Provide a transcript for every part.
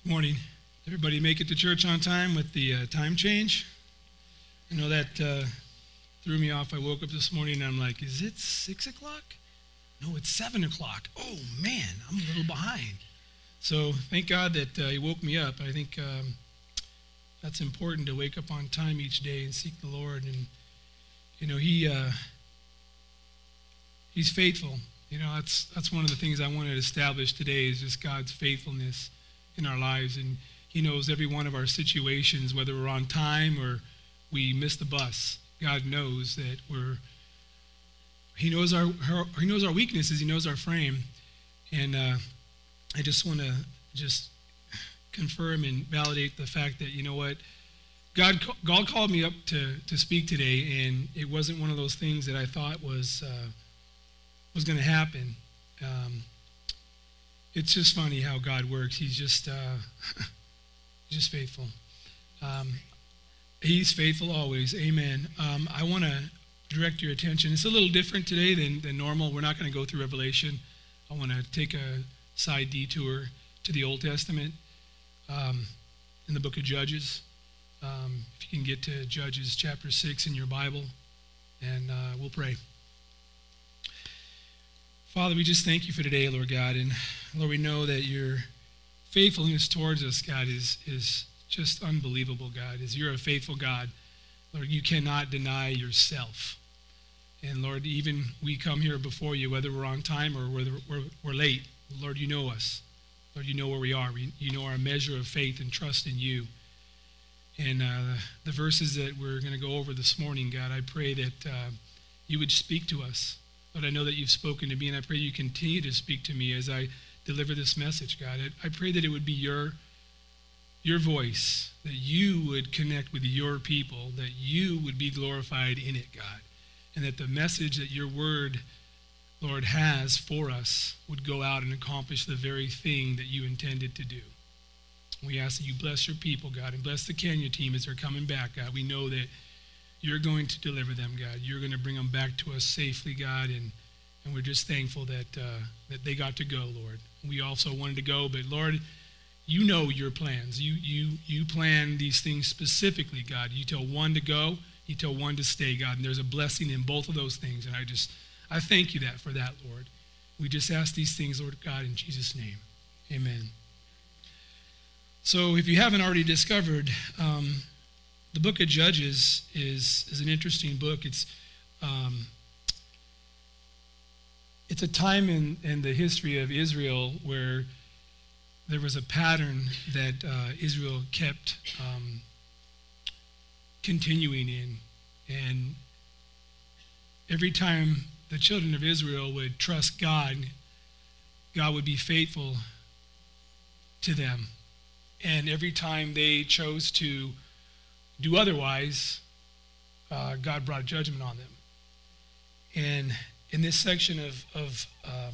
Morning. Everybody make it to church on time with the time change? I know that threw me off. I woke up this morning and I'm like, is it 6 o'clock? No, it's 7 o'clock. Oh man, I'm a little behind. So thank God that he woke me up. I think that's important, to wake up on time each day and seek the Lord. And you know, he's faithful. You know, that's one of the things I wanted to establish today, is just God's faithfulness in our lives. And he knows every one of our situations, whether we're on time or we miss the bus. God knows that he knows our weaknesses, he knows our frame. And I just want to just confirm and validate the fact that, you know what, God called me up to speak today, and it wasn't one of those things that I thought was going to happen. It's just funny how God works. He's just faithful. He's faithful always. Amen. I want to direct your attention. It's a little different today than normal. We're not going to go through Revelation. I want to take a side detour to the Old Testament in the book of Judges. If you can get to Judges chapter 6 in your Bible, and we'll pray. Father, we just thank you for today, Lord God. And Lord, we know that your faithfulness towards us, God, is just unbelievable, God. As you're a faithful God, Lord, you cannot deny yourself. And Lord, even we come here before you, whether we're on time or whether we're late, Lord, you know us. Lord, you know where we are. You know our measure of faith and trust in you. And the verses that we're going to go over this morning, God, I pray that you would speak to us. Lord, I know that you've spoken to me, and I pray you continue to speak to me as I deliver this message, God. I pray that it would be your voice, that you would connect with your people, that you would be glorified in it, God, and that the message that your word, Lord, has for us would go out and accomplish the very thing that you intended to do. We ask that you bless your people, God, and bless the Kenya team as they're coming back, God. We know that you're going to deliver them, God. You're going to bring them back to us safely, God, and we're just thankful that they got to go, Lord. We also wanted to go, but Lord, you know your plans. You plan these things specifically, God. You tell one to go, you tell one to stay, God, and there's a blessing in both of those things, and I thank you for that, Lord. We just ask these things, Lord God, in Jesus' name. Amen. So if you haven't already discovered, the book of Judges is an interesting book. It's a time in the history of Israel where there was a pattern that Israel kept continuing in. And every time the children of Israel would trust God, God would be faithful to them. And every time they chose to do otherwise, God brought judgment on them. And in this section of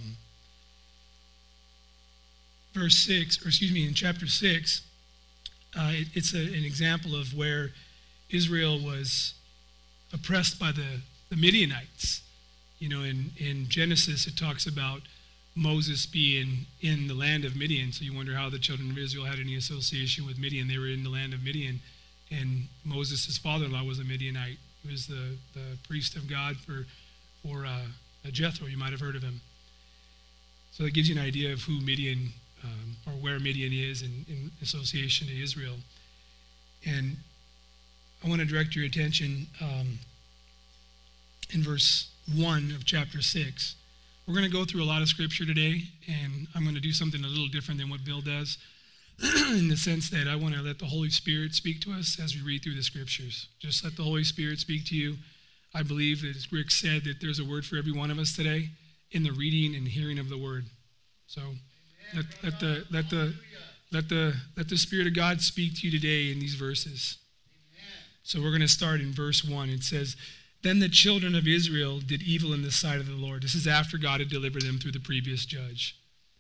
in chapter 6, it's an example of where Israel was oppressed by the Midianites. You know, in Genesis, it talks about Moses being in the land of Midian. So you wonder how the children of Israel had any association with Midian. They were in the land of Midian. And Moses' father-in-law was a Midianite. He was the priest of God for Jethro. You might have heard of him. So that gives you an idea of who Midian, or where Midian is in association to Israel. And I want to direct your attention in verse 1 of chapter 6. We're going to go through a lot of scripture today, and I'm going to do something a little different than what Bill does, in the sense that I want to let the Holy Spirit speak to us as we read through the scriptures. Just let the Holy Spirit speak to you. I believe that, as Rick said, that there's a word for every one of us today in the reading and hearing of the word. So let the Spirit of God speak to you today in these verses. So we're going to start in verse 1. It says, "Then the children of Israel did evil in the sight of the Lord." This is after God had delivered them through the previous judge.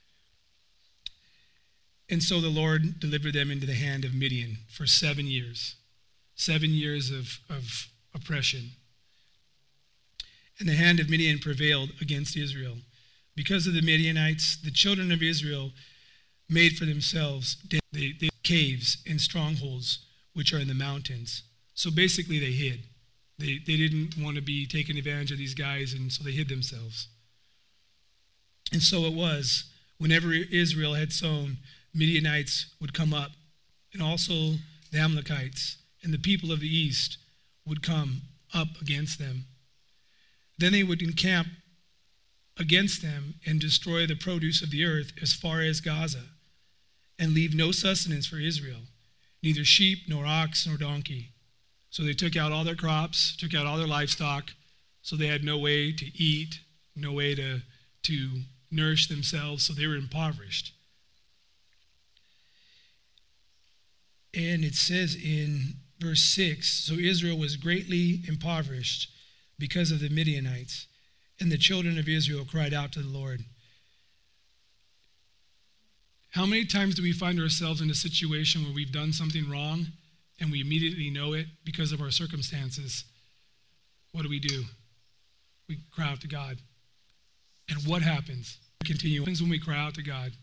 "And so the Lord delivered them into the hand of Midian for 7 years. 7 years of oppression. And the hand of Midian prevailed against Israel. Because of the Midianites, the children of Israel made for themselves they caves and strongholds which are in the mountains. So basically they hid. They didn't want to be taken advantage of these guys, and so they hid themselves. And so it was, whenever Israel had sown, Midianites would come up, and also the Amalekites and the people of the east would come up against them. Then they would encamp against them and destroy the produce of the earth as far as Gaza, and leave no sustenance for Israel, neither sheep nor ox nor donkey. So they took out all their crops, took out all their livestock, so they had no way to eat, no way to nourish themselves, so they were impoverished. And it says in verse 6, so Israel was greatly impoverished because of the Midianites, and the children of Israel cried out to the Lord. How many times do we find ourselves in a situation where we've done something wrong and we immediately know it because of our circumstances? What do? We cry out to God. And what happens? Continue. What happens when we cry out to God?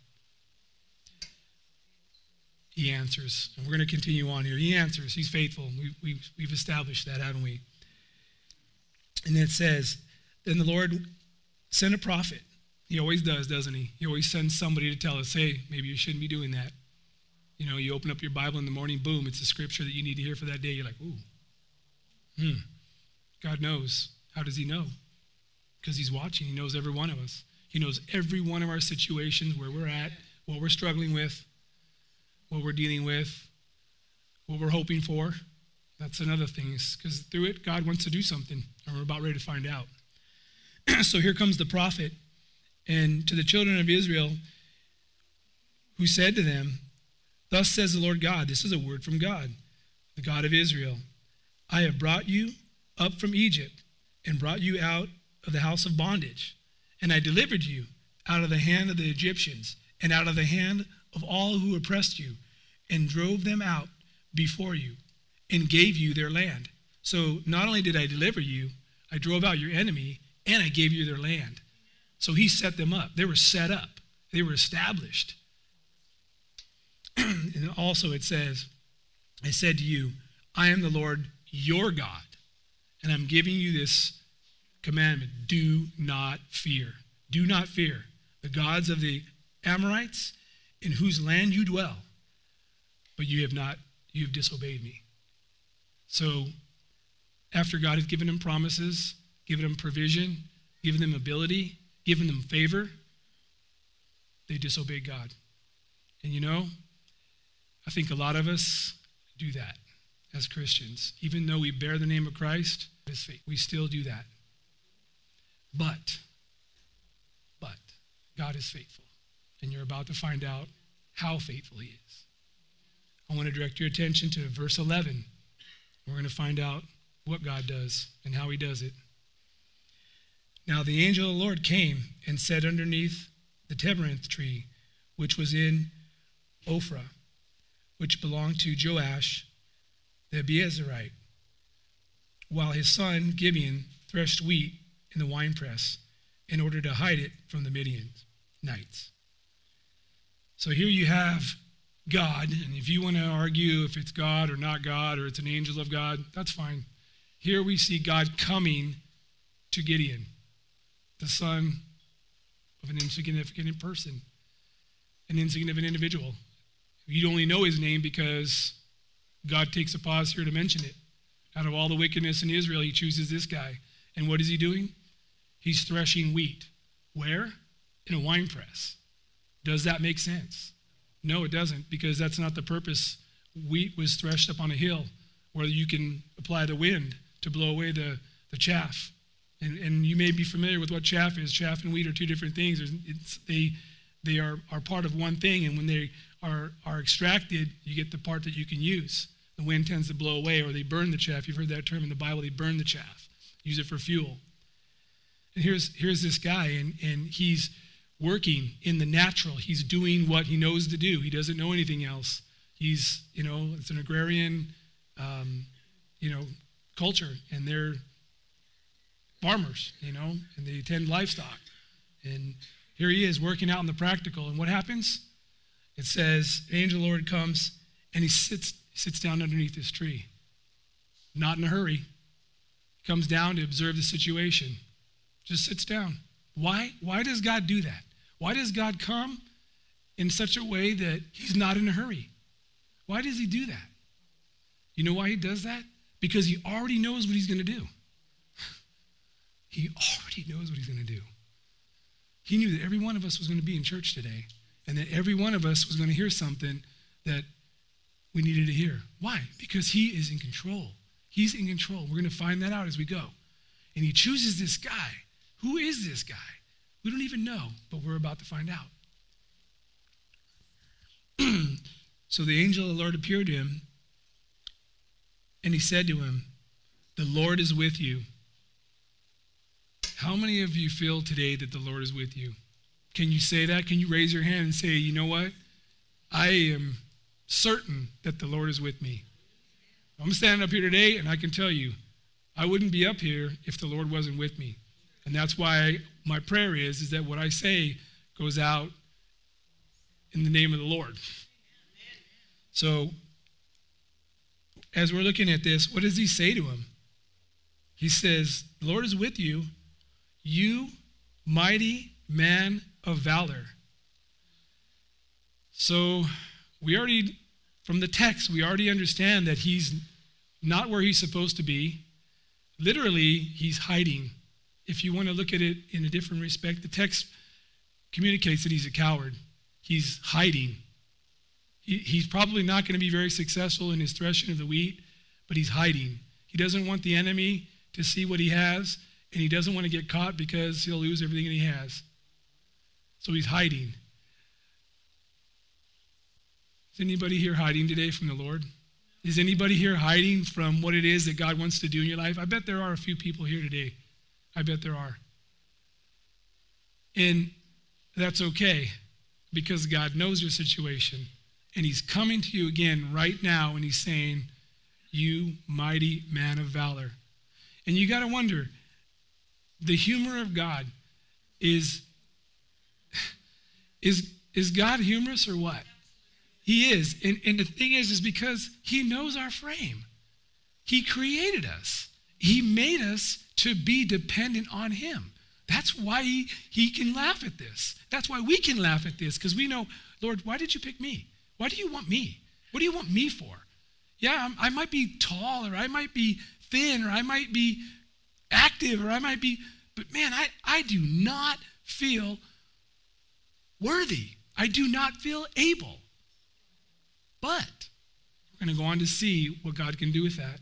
He answers. And we're going to continue on here. He answers. He's faithful. We've established that, haven't we? And it says, then the Lord sent a prophet. He always does, doesn't he? He always sends somebody to tell us, hey, maybe you shouldn't be doing that. You know, you open up your Bible in the morning, boom, it's a scripture that you need to hear for that day. You're like, ooh, God knows. How does he know? Because he's watching. He knows every one of us. He knows every one of our situations, where we're at, what we're struggling with, what we're dealing with, what we're hoping for. That's another thing, because through it, God wants to do something, and we're about ready to find out. So here comes the prophet, and to the children of Israel, who said to them, thus says the Lord God, this is a word from God, the God of Israel, I have brought you up from Egypt and brought you out of the house of bondage, and I delivered you out of the hand of the Egyptians and out of the hand of all who oppressed you, and drove them out before you and gave you their land. So not only did I deliver you, I drove out your enemy, and I gave you their land. So he set them up. They were set up. They were established. And also it says, I said to you, I am the Lord your God, and I'm giving you this commandment. Do not fear. Do not fear the gods of the Amorites in whose land you dwell, but you have disobeyed me. So after God had given them promises, given them provision, given them ability, given them favor, they disobeyed God. And you know, I think a lot of us do that as Christians. Even though we bear the name of Christ, we still do that. But God is faithful. And you're about to find out how faithful he is. I want to direct your attention to verse 11. We're going to find out what God does and how he does it. Now the angel of the Lord came and sat underneath the terebinth tree, which was in Ophrah, which belonged to Joash the Abiezrite, while his son Gibeon threshed wheat in the winepress in order to hide it from the Midianites. So here you have God, and if you want to argue if it's God or not God, or it's an angel of God, that's fine. Here we see God coming to Gideon, the son of an insignificant person, an insignificant individual. You only know his name because God takes a pause here to mention it. Out of all the wickedness in Israel, he chooses this guy. And what is he doing? He's threshing wheat. Where? In a wine press. Does that make sense? No, it doesn't, because that's not the purpose. Wheat was threshed up on a hill where you can apply the wind to blow away the chaff. And you may be familiar with what chaff is. Chaff and wheat are two different things. They are part of one thing, and when they are extracted, you get the part that you can use. The wind tends to blow away, or they burn the chaff. You've heard that term in the Bible. They burn the chaff, use it for fuel. And here's this guy, and he's working in the natural. He's doing what he knows to do. He doesn't know anything else. He's, it's an agrarian, culture, and they're farmers, and they tend livestock. And here he is working out in the practical. And what happens? It says, the angel of the Lord comes and he sits down underneath this tree. Not in a hurry. He comes down to observe the situation. Just sits down. Why? Why does God do that? Why does God come in such a way that he's not in a hurry? Why does he do that? You know why he does that? Because he already knows what he's going to do. He already knows what he's going to do. He knew that every one of us was going to be in church today, and that every one of us was going to hear something that we needed to hear. Why? Because he is in control. He's in control. We're going to find that out as we go. And he chooses this guy. Who is this guy? We don't even know, but we're about to find out. So the angel of the Lord appeared to him, and he said to him, "The Lord is with you." How many of you feel today that the Lord is with you? Can you say that? Can you raise your hand and say, you know what? I am certain that the Lord is with me. I'm standing up here today, and I can tell you, I wouldn't be up here if the Lord wasn't with me. And that's why my prayer is that what I say goes out in the name of the Lord. So, as we're looking at this, what does he say to him? He says, the Lord is with you, you mighty man of valor. So, from the text, we already understand that he's not where he's supposed to be. Literally, he's hiding. If you want to look at it in a different respect, the text communicates that he's a coward. He's hiding. He's probably not going to be very successful in his threshing of the wheat, but he's hiding. He doesn't want the enemy to see what he has, and he doesn't want to get caught because he'll lose everything that he has. So he's hiding. Is anybody here hiding today from the Lord? Is anybody here hiding from what it is that God wants to do in your life? I bet there are a few people here today. I bet there are. And that's okay, because God knows your situation. And he's coming to you again right now, and he's saying, you mighty man of valor. And you got to wonder, the humor of God is God humorous or what? He is. And the thing is because he knows our frame. He created us. He made us to be dependent on him. That's why he can laugh at this. That's why we can laugh at this, because we know, Lord, why did you pick me? Why do you want me? What do you want me for? Yeah, I might be tall, or I might be thin, or I might be active, or I might be, but man, I do not feel worthy. I do not feel able. But we're going to go on to see what God can do with that.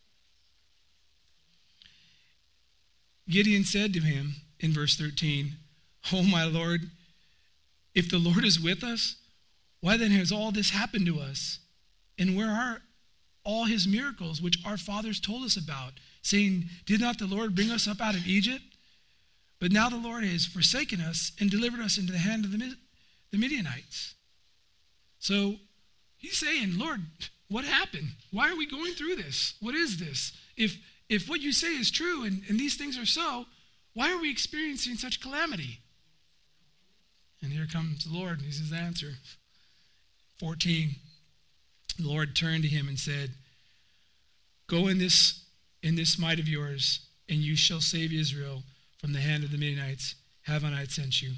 Gideon said to him in verse 13, "Oh, my Lord, if the Lord is with us, why then has all this happened to us? And where are all his miracles which our fathers told us about, saying, did not the Lord bring us up out of Egypt? But now the Lord has forsaken us and delivered us into the hand of the Midianites." So he's saying, Lord, what happened? Why are we going through this? What is this? If what you say is true and these things are so, why are we experiencing such calamity? And here comes the Lord, and this is his answer. 14, the Lord turned to him and said, "Go in this might of yours, and you shall save Israel from the hand of the Midianites. Haven't I sent you?"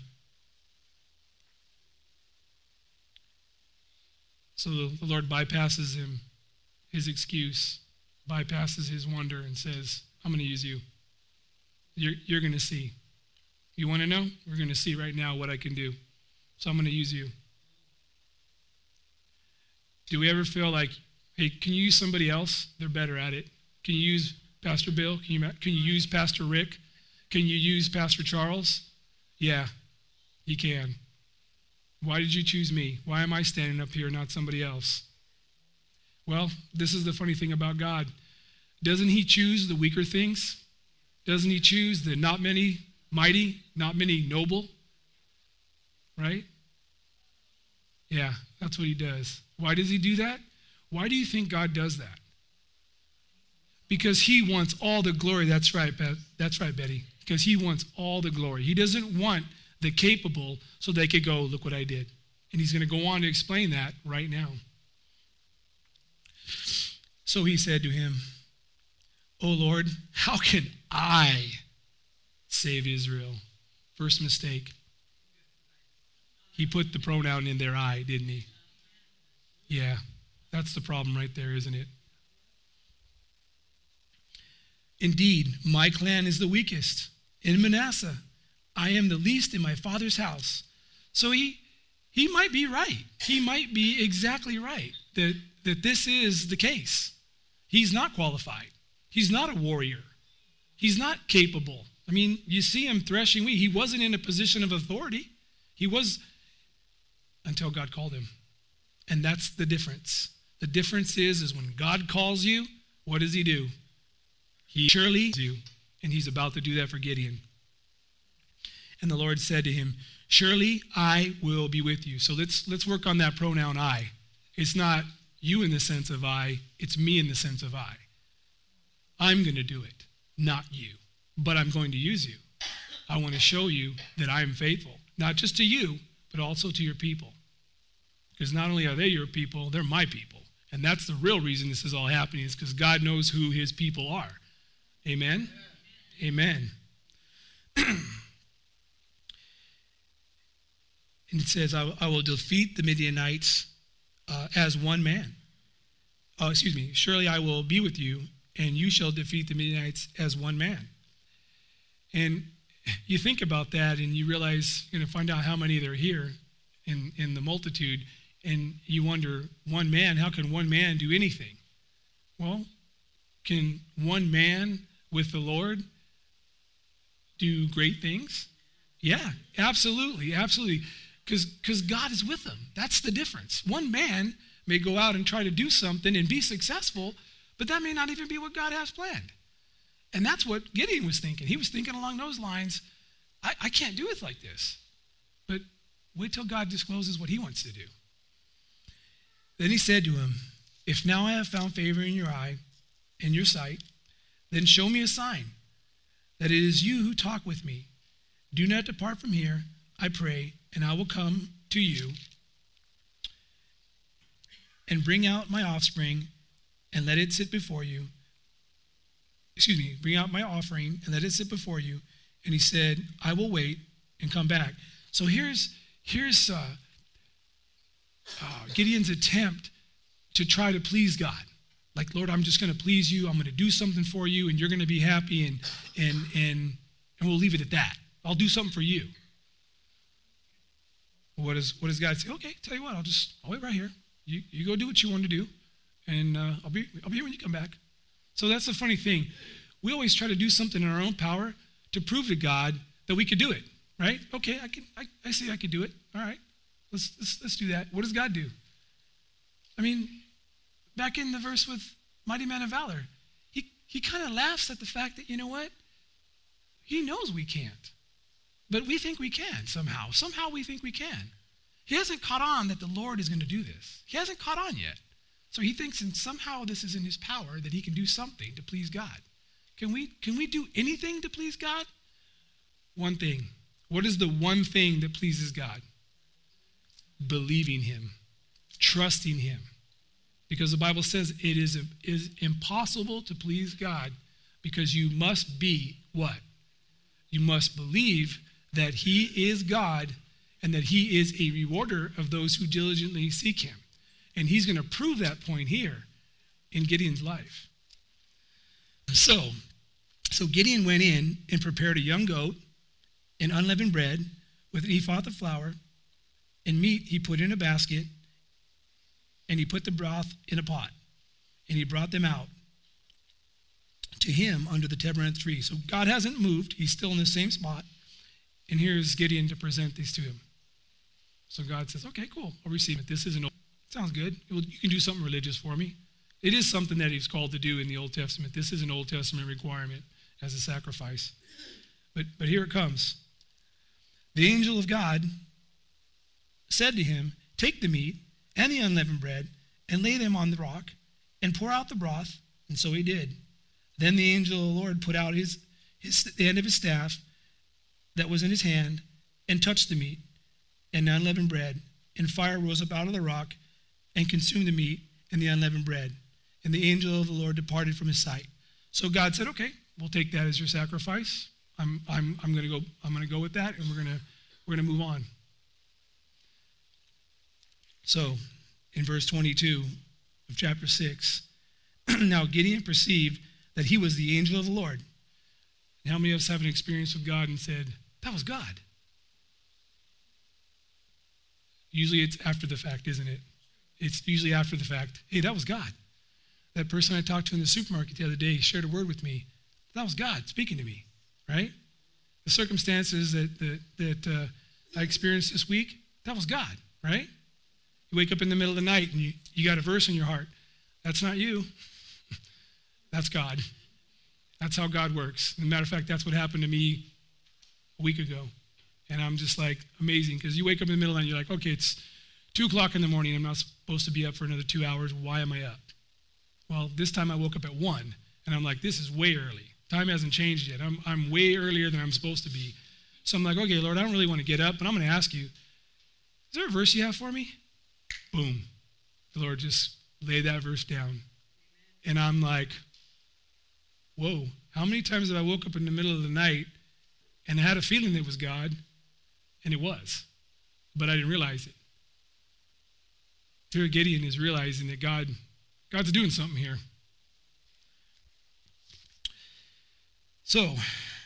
So the Lord bypasses him, his excuse, bypasses his wonder, and says, I'm going to use you. You're going to see. You want to know? We're going to see right now what I can do. So I'm going to use you. Do we ever feel like, hey, can you use somebody else? They're better at it. Can you use Pastor Bill? Can you use Pastor Rick? Can you use Pastor Charles? Yeah, you can. Why did you choose me? Why am I standing up here, not somebody else? Well, this is the funny thing about God. Doesn't he choose the weaker things? Doesn't he choose the not many mighty, not many noble? Right? Yeah, that's what he does. Why does he do that? Why do you think God does that? Because he wants all the glory. That's right, Betty. Because he wants all the glory. He doesn't want the capable so they could go, look what I did. And he's going to go on to explain that right now. So he said to him, "O Lord, how can I save Israel?" First mistake. He put the pronoun in there, I, didn't he? Yeah, that's the problem right there, isn't it? Indeed, my clan is the weakest. In Manasseh, I am the least in my father's house. So he might be right. He might be exactly right that this is the case. He's not qualified. He's not a warrior. He's not capable. I mean, you see him threshing wheat. He wasn't in a position of authority. He was until God called him. And that's the difference. The difference is when God calls you, what does he do? He surely you, and he's about to do that for Gideon. And the Lord said to him, "Surely I will be with you." So let's work on that pronoun I. It's not you in the sense of I, it's me in the sense of I. I'm going to do it, not you. But I'm going to use you. I want to show you that I am faithful, not just to you, but also to your people. Because not only are they your people, they're my people. And that's the real reason this is all happening, is because God knows who his people are. Amen? Amen. And it says, I will defeat the Midianites as one man. Surely I will be with you, and you shall defeat the Midianites as one man. And you think about that, and you realize, you're going to find out how many there are here in the multitude, and you wonder, one man, how can one man do anything? Well, can one man with the Lord do great things? Yeah, absolutely, absolutely. Because God is with them. That's the difference. One man may go out and try to do something and be successful, but that may not even be what God has planned. And that's what Gideon was thinking. He was thinking along those lines, I can't do it like this. But wait till God discloses what he wants to do. Then he said to him, "If now I have found favor in your sight, then show me a sign that it is you who talk with me. Do not depart from here, I pray, and I will come to you and bring out my offspring and let it sit before you. Bring out my offering and let it sit before you." And he said, "I will wait and come back." So here's Gideon's attempt to try to please God. Like, Lord, I'm just going to please you. I'm going to do something for you, and you're going to be happy, and we'll leave it at that. I'll do something for you. What does God say? Okay, tell you what, I'll wait right here. You go do what you want to do, and I'll be here when you come back. So that's the funny thing. We always try to do something in our own power to prove to God that we could do it, right? Okay, I see I could do it. All right, let's do that. What does God do? I mean, back in the verse with Mighty Man of Valor, he kind of laughs at the fact that, you know what? He knows we can't, but we think we can somehow. Somehow we think we can. He hasn't caught on that the Lord is going to do this. He hasn't caught on yet. So he thinks somehow this is in his power, that he can do something to please God. Can we do anything to please God? One thing. What is the one thing that pleases God? Believing him, trusting him. Because the Bible says it is impossible to please God, because you must be what? You must believe that he is God and that he is a rewarder of those who diligently seek him. And he's going to prove that point here in Gideon's life. So Gideon went in and prepared a young goat and unleavened bread with an ephah of flour, and meat he put in a basket, and he put the broth in a pot, and he brought them out to him under the terebinth tree. So God hasn't moved. He's still in the same spot. And here's Gideon to present these to him. So God says, okay, cool, I'll receive it. This isn't, sounds good. You can do something religious for me. It is something that he's called to do in the Old Testament. This is an Old Testament requirement as a sacrifice. But here it comes. The angel of God said to him, "Take the meat and the unleavened bread and lay them on the rock and pour out the broth." And so he did. Then the angel of the Lord put out the end of his staff that was in his hand and touched the meat and the unleavened bread, and fire rose up out of the rock and consumed the meat and the unleavened bread. And the angel of the Lord departed from his sight. So God said, okay, we'll take that as your sacrifice. I'm going to go with that, and we're going to move on. So, in verse 22 of chapter 6, now Gideon perceived that he was the angel of the Lord. And how many of us have an experience with God and said, that was God? Usually it's after the fact, isn't it? It's usually after the fact. Hey, that was God. That person I talked to in the supermarket the other day shared a word with me. That was God speaking to me, right? The circumstances that I experienced this week, that was God, right? You wake up in the middle of the night and you got a verse in your heart. That's not you. That's God. That's how God works. As a matter of fact, that's what happened to me a week ago. And I'm just like, amazing, because you wake up in the middle and you're like, okay, it's 2 o'clock in the morning. I'm not supposed to be up for another 2 hours. Why am I up? Well, this time I woke up at 1, and I'm like, this is way early. Time hasn't changed yet. I'm way earlier than I'm supposed to be. So I'm like, okay, Lord, I don't really want to get up, but I'm going to ask you, is there a verse you have for me? Boom. The Lord just laid that verse down. And I'm like, whoa, how many times have I woke up in the middle of the night and I had a feeling that it was God, and it was, but I didn't realize it. Here Gideon is realizing that God's doing something here. So,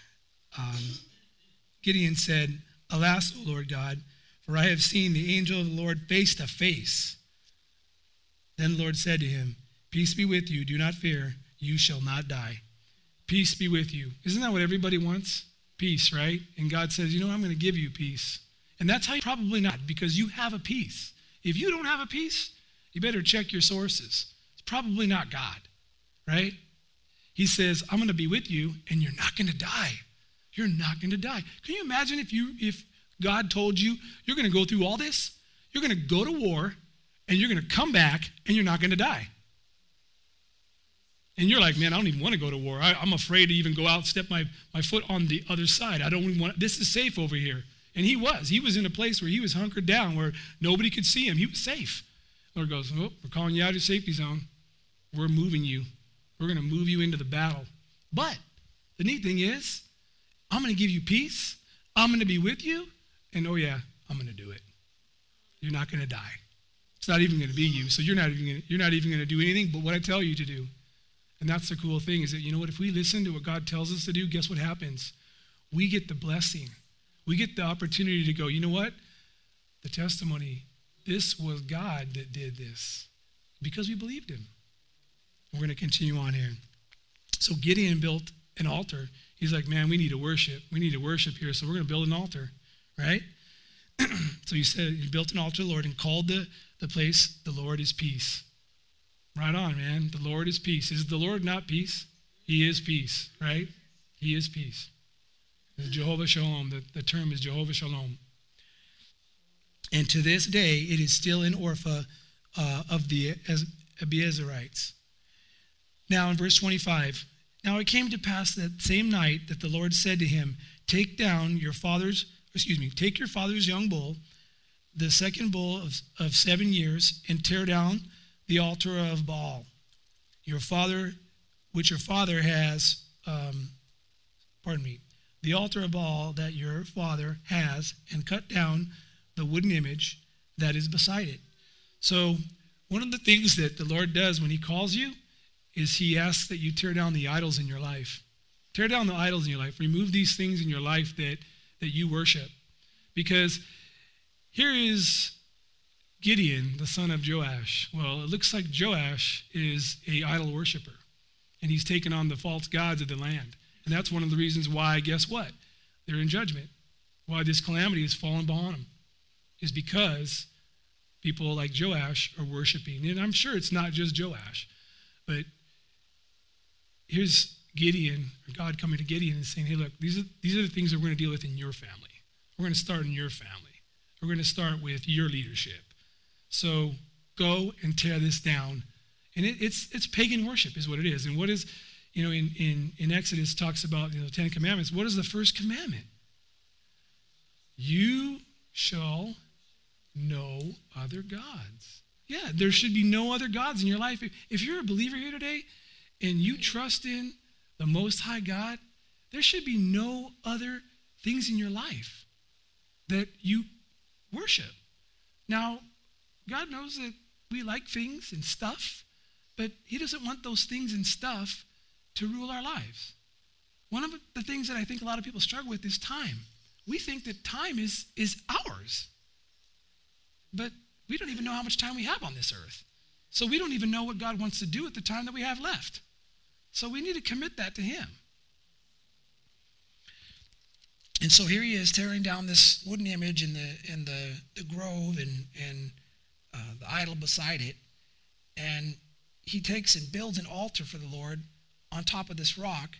Gideon said, alas, O Lord God, for I have seen the angel of the Lord face to face. Then the Lord said to him, peace be with you, do not fear, you shall not die. Peace be with you. Isn't that what everybody wants? Peace, right? And God says, I'm going to give you peace. And that's how you probably not, because you have a peace. If you don't have a peace, you better check your sources. It's probably not God, right? He says, I'm going to be with you, and you're not going to die. You're not going to die. Can you imagine if God told you, you're going to go through all this, you're going to go to war, and you're going to come back, and you're not going to die? And you're like, man, I don't even want to go to war. I'm afraid to even go out and step my foot on the other side. I don't even want, this is safe over here. And he was in a place where he was hunkered down, where nobody could see him. He was safe. Lord goes, oh, we're calling you out of your safety zone. We're moving you. We're going to move you into the battle. But the neat thing is, I'm going to give you peace. I'm going to be with you. And oh yeah, I'm going to do it. You're not going to die. It's not even going to be you. So you're not even going to do anything but what I tell you to do. And that's the cool thing, is that, you know what, if we listen to what God tells us to do, guess what happens? We get the blessing. We get the opportunity to go, you know what? The testimony, this was God that did this, because we believed him. We're going to continue on here. So Gideon built an altar. He's like, man, we need to worship. We need to worship here, so we're going to build an altar, right? So he built an altar to the Lord and called the place, the Lord is peace. Right on, man. The Lord is peace. Is the Lord not peace? He is peace, right? He is peace. It's Jehovah Shalom. The term is Jehovah Shalom. And to this day, it is still in Orpha of the Abiezerites. Now in verse 25, now it came to pass that same night that the Lord said to him, take your father's young bull, the second bull of 7 years, and tear down the altar of Baal, which your father has, the altar of Baal that your father has, and cut down the wooden image that is beside it. So one of the things that the Lord does when he calls you is he asks that you tear down the idols in your life. Tear down the idols in your life. Remove these things in your life that you worship. Because here is Gideon, the son of Joash. Well, it looks like Joash is an idol worshiper, and he's taken on the false gods of the land. And that's one of the reasons why, guess what? They're in judgment. Why this calamity has fallen upon them is because people like Joash are worshiping. And I'm sure it's not just Joash, but here's Gideon, or God coming to Gideon and saying, hey, look, these are the things that we're going to deal with in your family. We're going to start in your family. We're going to start with your leadership. So go and tear this down. And it's pagan worship is what it is. And what is, in Exodus talks about the 10 Commandments. What is the first commandment? You shall no other gods. Yeah, there should be no other gods in your life. If you're a believer here today and you trust in the Most High God, there should be no other things in your life that you worship. Now, God knows that we like things and stuff, but he doesn't want those things and stuff to rule our lives. One of the things that I think a lot of people struggle with is time. We think that time is ours, but we don't even know how much time we have on this earth. So we don't even know what God wants to do at the time that we have left. So we need to commit that to him. And so here he is tearing down this wooden image in the grove and the idol beside it. And he takes and builds an altar for the Lord on top of this rock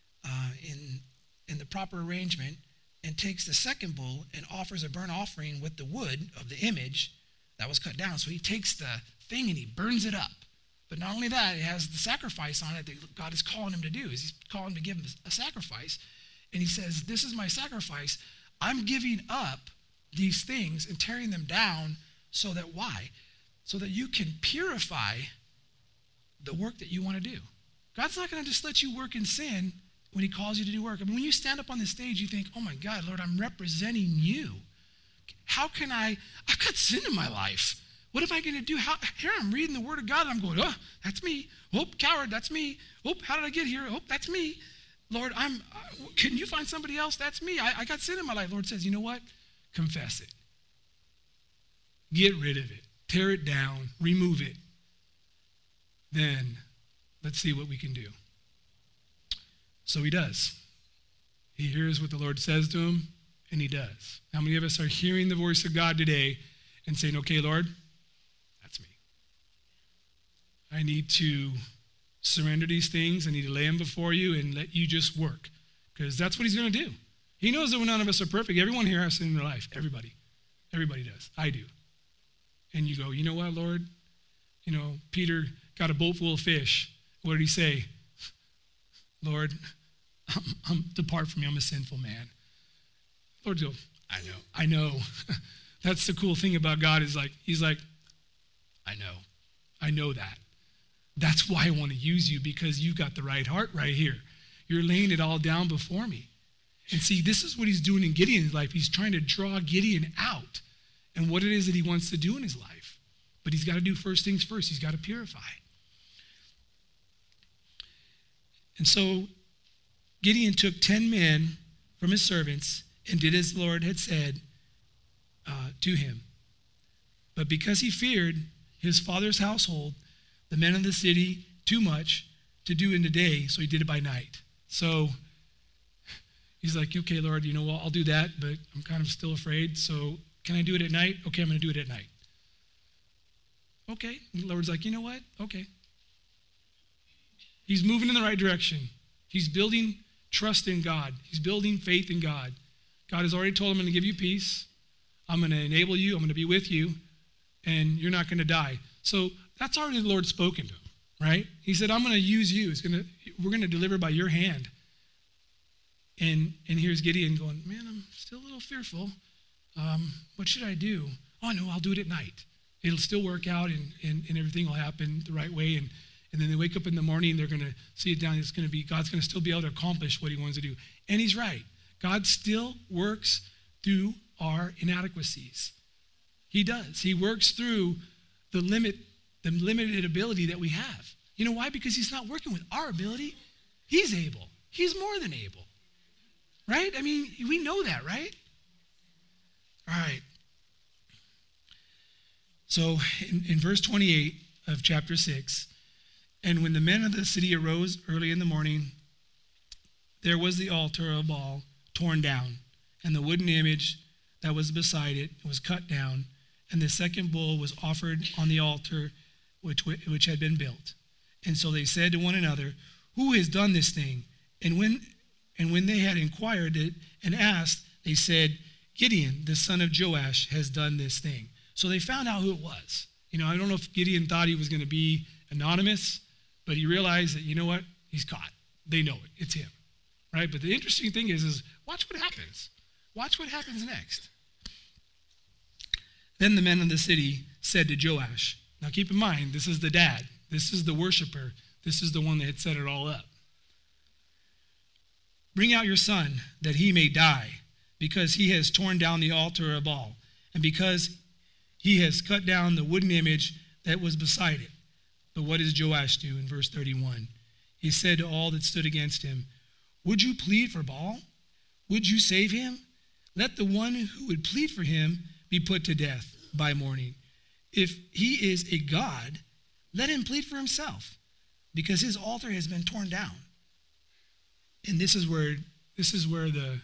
in the proper arrangement, and takes the second bull and offers a burnt offering with the wood of the image that was cut down. So he takes the thing and he burns it up. But not only that, it has the sacrifice on it that God is calling him to do. He's calling him to give him a sacrifice. And he says, this is my sacrifice. I'm giving up these things and tearing them down so that why? So that you can purify the work that you want to do. God's not going to just let you work in sin when he calls you to do work. I mean, when you stand up on the stage, you think, oh my God, Lord, I'm representing you. How can I've got sin in my life. What am I going to do? Here I'm reading the word of God, and I'm going, oh, that's me. Oh, coward, that's me. Oh, how did I get here? Oh, that's me. Lord, can you find somebody else? That's me. I got sin in my life. Lord says, you know what? Confess it. Get rid of it. Tear it down. Remove it. Then let's see what we can do. So he does. He hears what the Lord says to him, and he does. How many of us are hearing the voice of God today and saying, okay, Lord, that's me. I need to surrender these things. I need to lay them before you and let you just work, because that's what he's going to do. He knows that none of us are perfect. Everyone here has sin in their life. Everybody. Everybody does. I do. And you go, you know what, Lord? You know, Peter got a boat full of fish. What did he say? Lord, depart from me. I'm a sinful man. Lord goes, I know. That's the cool thing about God is he's like, I know that. That's why I want to use you, because you've got the right heart right here. You're laying it all down before me. And see, this is what he's doing in Gideon's life. He's trying to draw Gideon out and what it is that he wants to do in his life. But he's got to do first things first. He's got to purify. And so Gideon took 10 men from his servants and did as the Lord had said to him. But because he feared his father's household, the men of the city, too much to do in the day, so he did it by night. So he's like, okay, Lord, you know what, I'll do that, but I'm kind of still afraid, so can I do it at night? Okay, I'm going to do it at night. Okay. And the Lord's like, you know what? Okay. He's moving in the right direction. He's building trust in God. He's building faith in God. God has already told him, I'm going to give you peace. I'm going to enable you. I'm going to be with you. And you're not going to die. So that's already the Lord spoken to him, right? He said, I'm going to use you. We're going to deliver by your hand. And here's Gideon going, man, I'm still a little fearful. What should I do? Oh, no, I'll do it at night. It'll still work out and everything will happen the right way. And then they wake up in the morning, they're going to see it down. God's going to still be able to accomplish what he wants to do. And he's right. God still works through our inadequacies. He does. He works through the limited ability that we have. You know why? Because he's not working with our ability. He's able. He's more than able. Right? I mean, we know that, right? All right. So in verse 28 of chapter 6, and when the men of the city arose early in the morning, there was the altar of Baal torn down, and the wooden image that was beside it was cut down, and the second bull was offered on the altar which had been built. And so they said to one another, who has done this thing? And when they had inquired it and asked, they said, Gideon, the son of Joash, has done this thing. So they found out who it was. You know, I don't know if Gideon thought he was going to be anonymous, but he realized that, you know what? He's caught. They know it. It's him. Right? But the interesting thing is watch what happens. Watch what happens next. Then the men of the city said to Joash, now keep in mind, this is the dad. This is the worshiper. This is the one that had set it all up. Bring out your son that he may die, because he has torn down the altar of Baal, and because he has cut down the wooden image that was beside it. But what does Joash do in verse 31? He said to all that stood against him, would you plead for Baal? Would you save him? Let the one who would plead for him be put to death by morning. If he is a god, let him plead for himself, because his altar has been torn down. And this is where the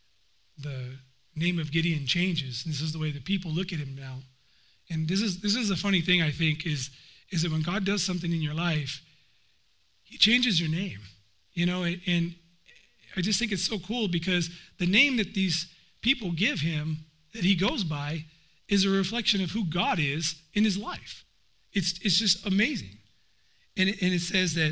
name of Gideon changes. This is the way the people look at him now. And this is a funny thing, I think, is that when God does something in your life, he changes your name. And I just think it's so cool, because the name that these people give him, that he goes by, is a reflection of who God is in his life. It's just amazing. And it says that,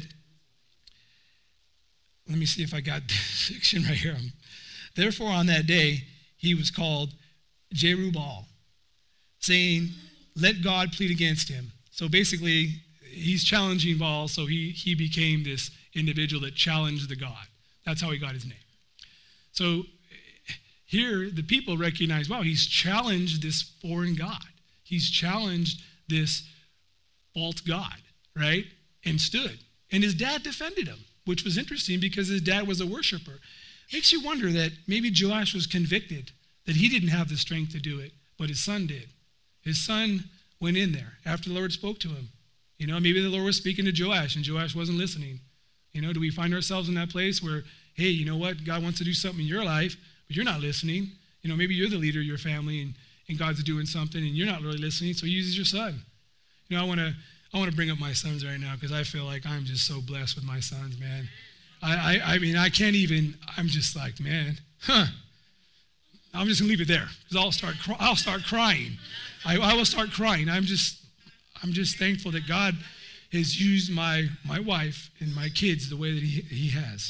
let me see if I got this section right here. Therefore on that day he was called Jerubbaal, saying, let God plead against him. So basically he's challenging Baal, so he became this individual that challenged the God. That's how he got his name. So here the people recognize, wow, he's challenged this foreign god. He's challenged this false god, right? And stood. And his dad defended him, which was interesting because his dad was a worshiper. Makes you wonder that maybe Joash was convicted that he didn't have the strength to do it, but his son did. His son went in there after the Lord spoke to him. Maybe the Lord was speaking to Joash and Joash wasn't listening. Do we find ourselves in that place where, hey, you know what? God wants to do something in your life, but you're not listening. Maybe you're the leader of your family and God's doing something and you're not really listening, so he uses your son. I want to bring up my sons right now because I feel like I'm just so blessed with my sons, man. I mean, I can't even, I'm just like, man, I'm just going to leave it there because I'll start crying. I will start crying. I'm just thankful that God has used my wife and my kids the way that he has.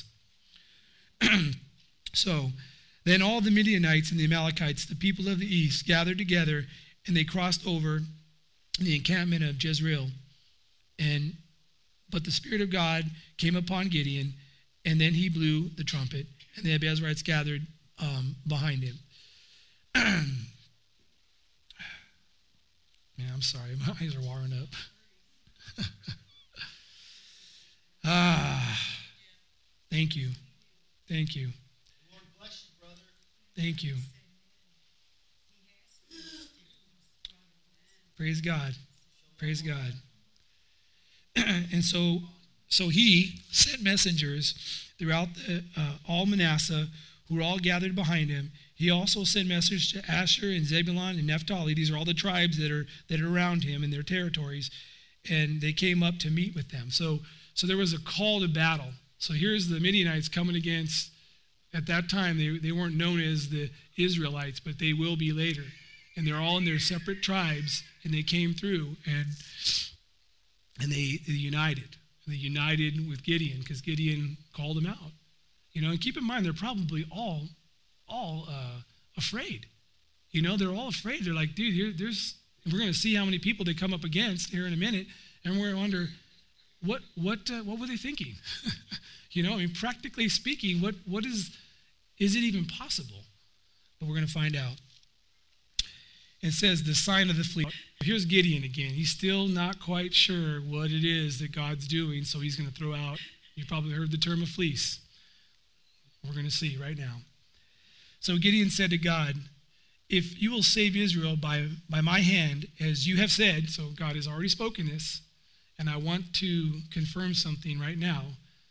So then all the Midianites and the Amalekites, the people of the east, gathered together, and they crossed over the encampment of Jezreel. But the Spirit of God came upon Gideon, and then he blew the trumpet, and the Abiezrites gathered behind him. Man, I'm sorry. My eyes are warring up. Thank you. Thank you. Lord bless you, brother. Thank you. Praise God. Praise God. And so he sent messengers throughout all Manasseh, who were all gathered behind him. He also sent messengers to Asher and Zebulun and Naphtali. These are all the tribes that are around him in their territories. And they came up to meet with them. So there was a call to battle. So here's the Midianites coming against, at that time, they weren't known as the Israelites, but they will be later. And they're all in their separate tribes, and they came through, and they united. And they united with Gideon, because Gideon called them out. And keep in mind, they're probably all afraid. They're all afraid. They're like, dude, we're going to see how many people they come up against here in a minute, and we're going to wonder, what were they thinking? Practically speaking, what is it even possible? But we're going to find out. It says the sign of the fleet. Here's Gideon again. He's still not quite sure what it is that God's doing, so he's going to throw out, you probably heard the term of fleece. We're going to see right now. So Gideon said to God, if you will save Israel by my hand, as you have said, so God has already spoken this, and I want to confirm something right now.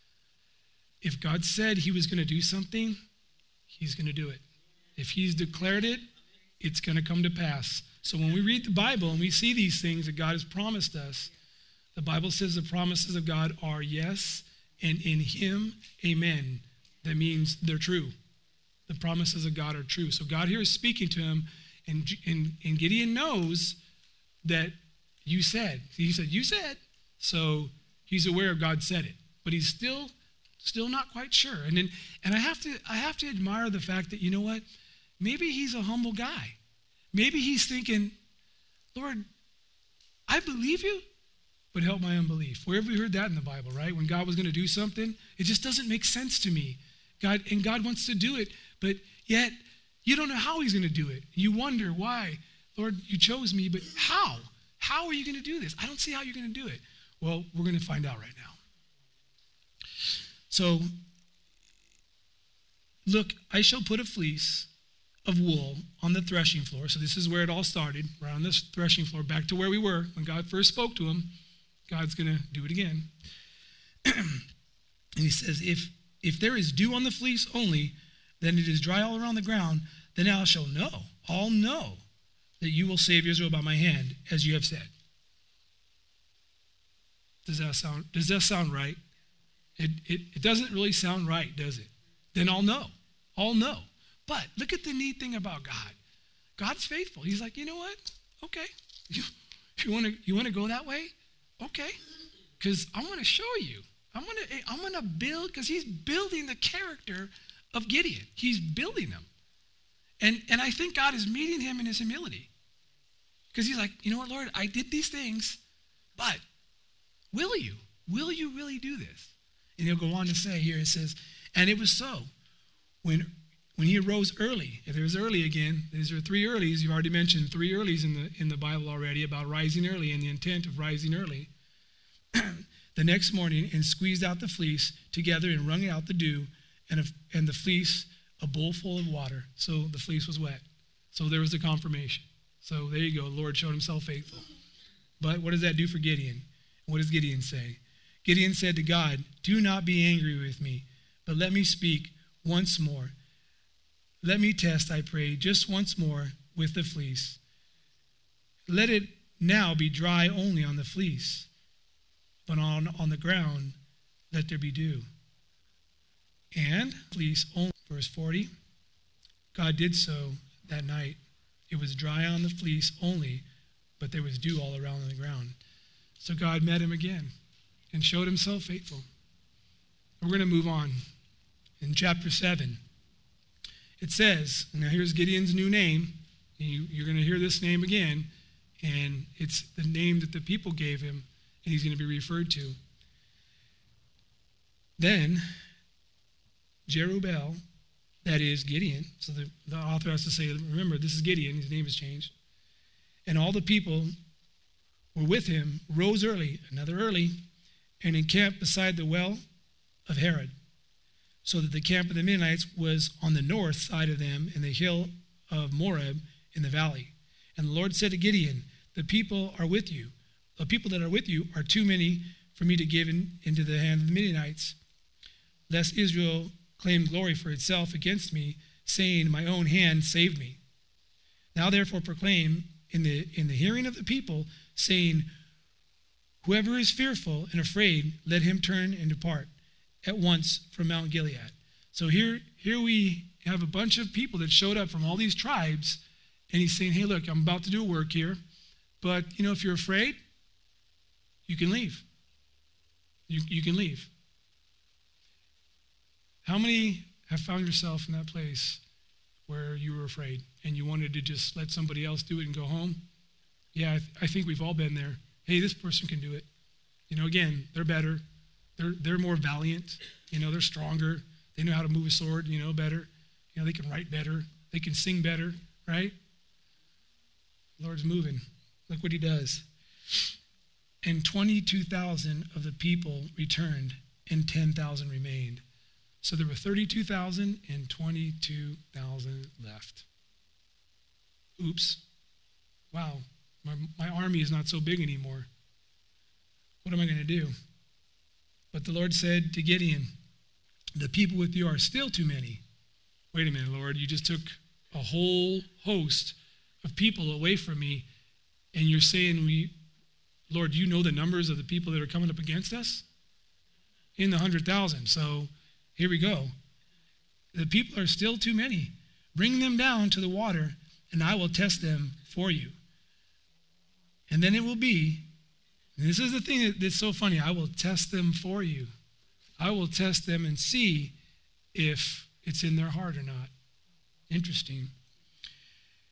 If God said he was going to do something, he's going to do it. If he's declared it, it's going to come to pass. So when we read the Bible and we see these things that God has promised us, the Bible says the promises of God are yes, and in him, amen. That means they're true. The promises of God are true. So God here is speaking to him, and Gideon knows that you said. He said, you said. So he's aware of God said it, but he's still not quite sure. And I have to admire the fact that, you know what? Maybe he's a humble guy. Maybe he's thinking, Lord, I believe you, but help my unbelief. Where have we heard that in the Bible, right? When God was going to do something, it just doesn't make sense to me. God wants to do it, but yet you don't know how he's going to do it. You wonder why. Lord, you chose me, but how? How are you going to do this? I don't see how you're going to do it. Well, we're going to find out right now. So, look, I shall put a fleece of wool on the threshing floor. So this is where it all started, right on this threshing floor, back to where we were when God first spoke to him. God's going to do it again. And he says, if there is dew on the fleece only, then it is dry all around the ground, then I shall know, I'll know that you will save Israel by my hand, as you have said. Does that sound right? It doesn't really sound right, does it? Then I'll know. I'll know. But look at the neat thing about God. God's faithful. He's like, you know what? Okay. You want to go that way? Okay. Because I want to show you. I'm going to build, because he's building the character of Gideon. He's building him. And I think God is meeting him in his humility. Because he's like, you know what, Lord, I did these things, but will you? Will you really do this? And he'll go on to say here, it says, and it was so. When he arose early, if there's early again, these are three earlies. You've already mentioned three earlies in the Bible already about rising early and the intent of rising early. The next morning, and squeezed out the fleece together and wrung out the dew, and the fleece a bowl full of water. So the fleece was wet. So there was a confirmation. So there you go. The Lord showed himself faithful. But what does that do for Gideon? What does Gideon say? Gideon said to God, do not be angry with me, but let me speak once more. Let me test, I pray, just once more with the fleece. Let it now be dry only on the fleece, but on the ground let there be dew. And fleece only, verse 40, God did so that night. It was dry on the fleece only, but there was dew all around on the ground. So God met him again and showed himself faithful. We're going to move on. In chapter 7, it says, now here's Gideon's new name. You're going to hear this name again, and it's the name that the people gave him, and he's going to be referred to. Then Jerubbaal, that is Gideon, so the author has to say, remember, this is Gideon, his name has changed. And all the people were with him, rose early, another early, and encamped beside the well of Harod, so that the camp of the Midianites was on the north side of them in the hill of Moreb in the valley. And the Lord said to Gideon, the people that are with you are too many for me to give into the hand of the Midianites, lest Israel claim glory for itself against me, saying, my own hand saved me. Now therefore proclaim in the hearing of the people, saying, whoever is fearful and afraid, let him turn and depart at once from Mount Gilead. So here we have a bunch of people that showed up from all these tribes, and he's saying, hey, look, I'm about to do a work here, but, if you're afraid, you can leave. You can leave. How many have found yourself in that place where you were afraid and you wanted to just let somebody else do it and go home? Yeah, I think we've all been there. Hey, this person can do it. Again, they're better. They're more valiant. They're stronger. They know how to move a sword, better. They can write better. They can sing better, right? The Lord's moving. Look what he does. And 22,000 of the people returned, and 10,000 remained. So there were 32,000 and 22,000 left. Oops. Wow. My army is not so big anymore. What am I going to do? But the Lord said to Gideon, the people with you are still too many. Wait a minute, Lord. You just took a whole host of people away from me, and you're saying, Lord, you know the numbers of the people that are coming up against us? In the 100,000. So here we go. The people are still too many. Bring them down to the water, and I will test them for you. And then it will be, and this is the thing that's so funny, I will test them for you. I will test them and see if it's in their heart or not. Interesting.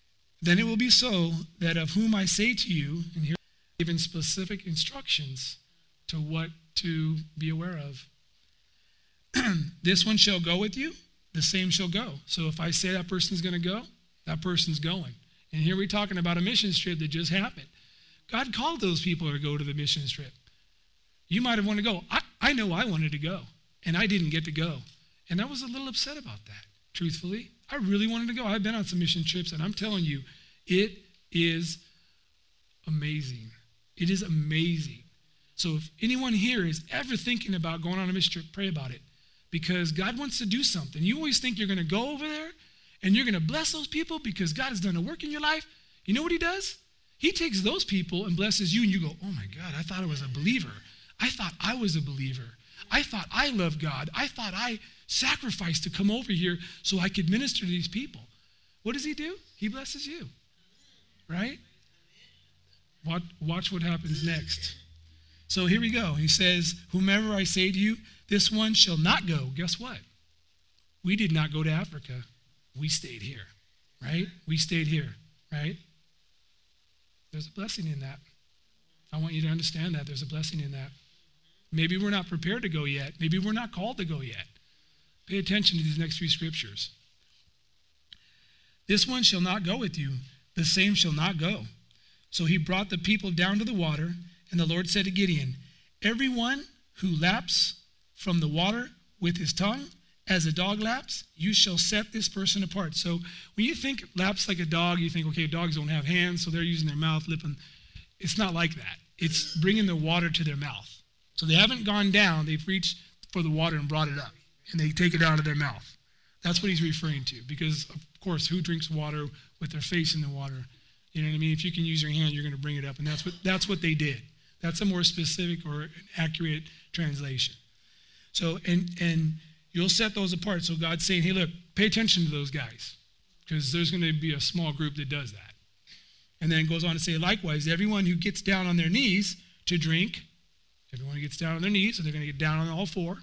Then it will be so that of whom I say to you, and here given specific instructions to what to be aware of. This one shall go with you, the same shall go. So if I say that person's going to go, that person's going. And here we're talking about a mission trip that just happened. God called those people to go to the mission trip. You might have wanted to go. I know I wanted to go, and I didn't get to go. And I was a little upset about that, truthfully. I really wanted to go. I've been on some mission trips, and I'm telling you, it is amazing. It is amazing. So if anyone here is ever thinking about going on a mission trip, pray about it. Because God wants to do something. You always think you're going to go over there, and you're going to bless those people because God has done a work in your life. You know what he does? He takes those people and blesses you, and you go, oh my God, I thought I was a believer. I thought I was a believer. I thought I loved God. I thought I sacrificed to come over here so I could minister to these people. What does he do? He blesses you, right? Watch what happens next. So here we go. He says, whomever I say to you, this one shall not go. Guess what? We did not go to Africa. We stayed here, right? We stayed here, right? There's a blessing in that. I want you to understand that. There's a blessing in that. Maybe we're not prepared to go yet. Maybe we're not called to go yet. Pay attention to these next few scriptures. This one shall not go with you. The same shall not go. So he brought the people down to the water, and the Lord said to Gideon, everyone who laps from the water with his tongue, as a dog laps, you shall set this person apart. So when you think laps like a dog, you think, okay, dogs don't have hands, so they're using their mouth, lip, and it's not like that. It's bringing the water to their mouth. So they haven't gone down, they've reached for the water and brought it up, and they take it out of their mouth. That's what he's referring to, because, of course, who drinks water with their face in the water? You know what I mean? If you can use your hand, you're going to bring it up, and that's what they did. That's a more specific or accurate translation. So, and you'll set those apart. So God's saying, hey, look, pay attention to those guys, because there's going to be a small group that does that. And then it goes on to say, likewise, everyone who gets down on their knees to drink, everyone who gets down on their knees, so they're going to get down on all four.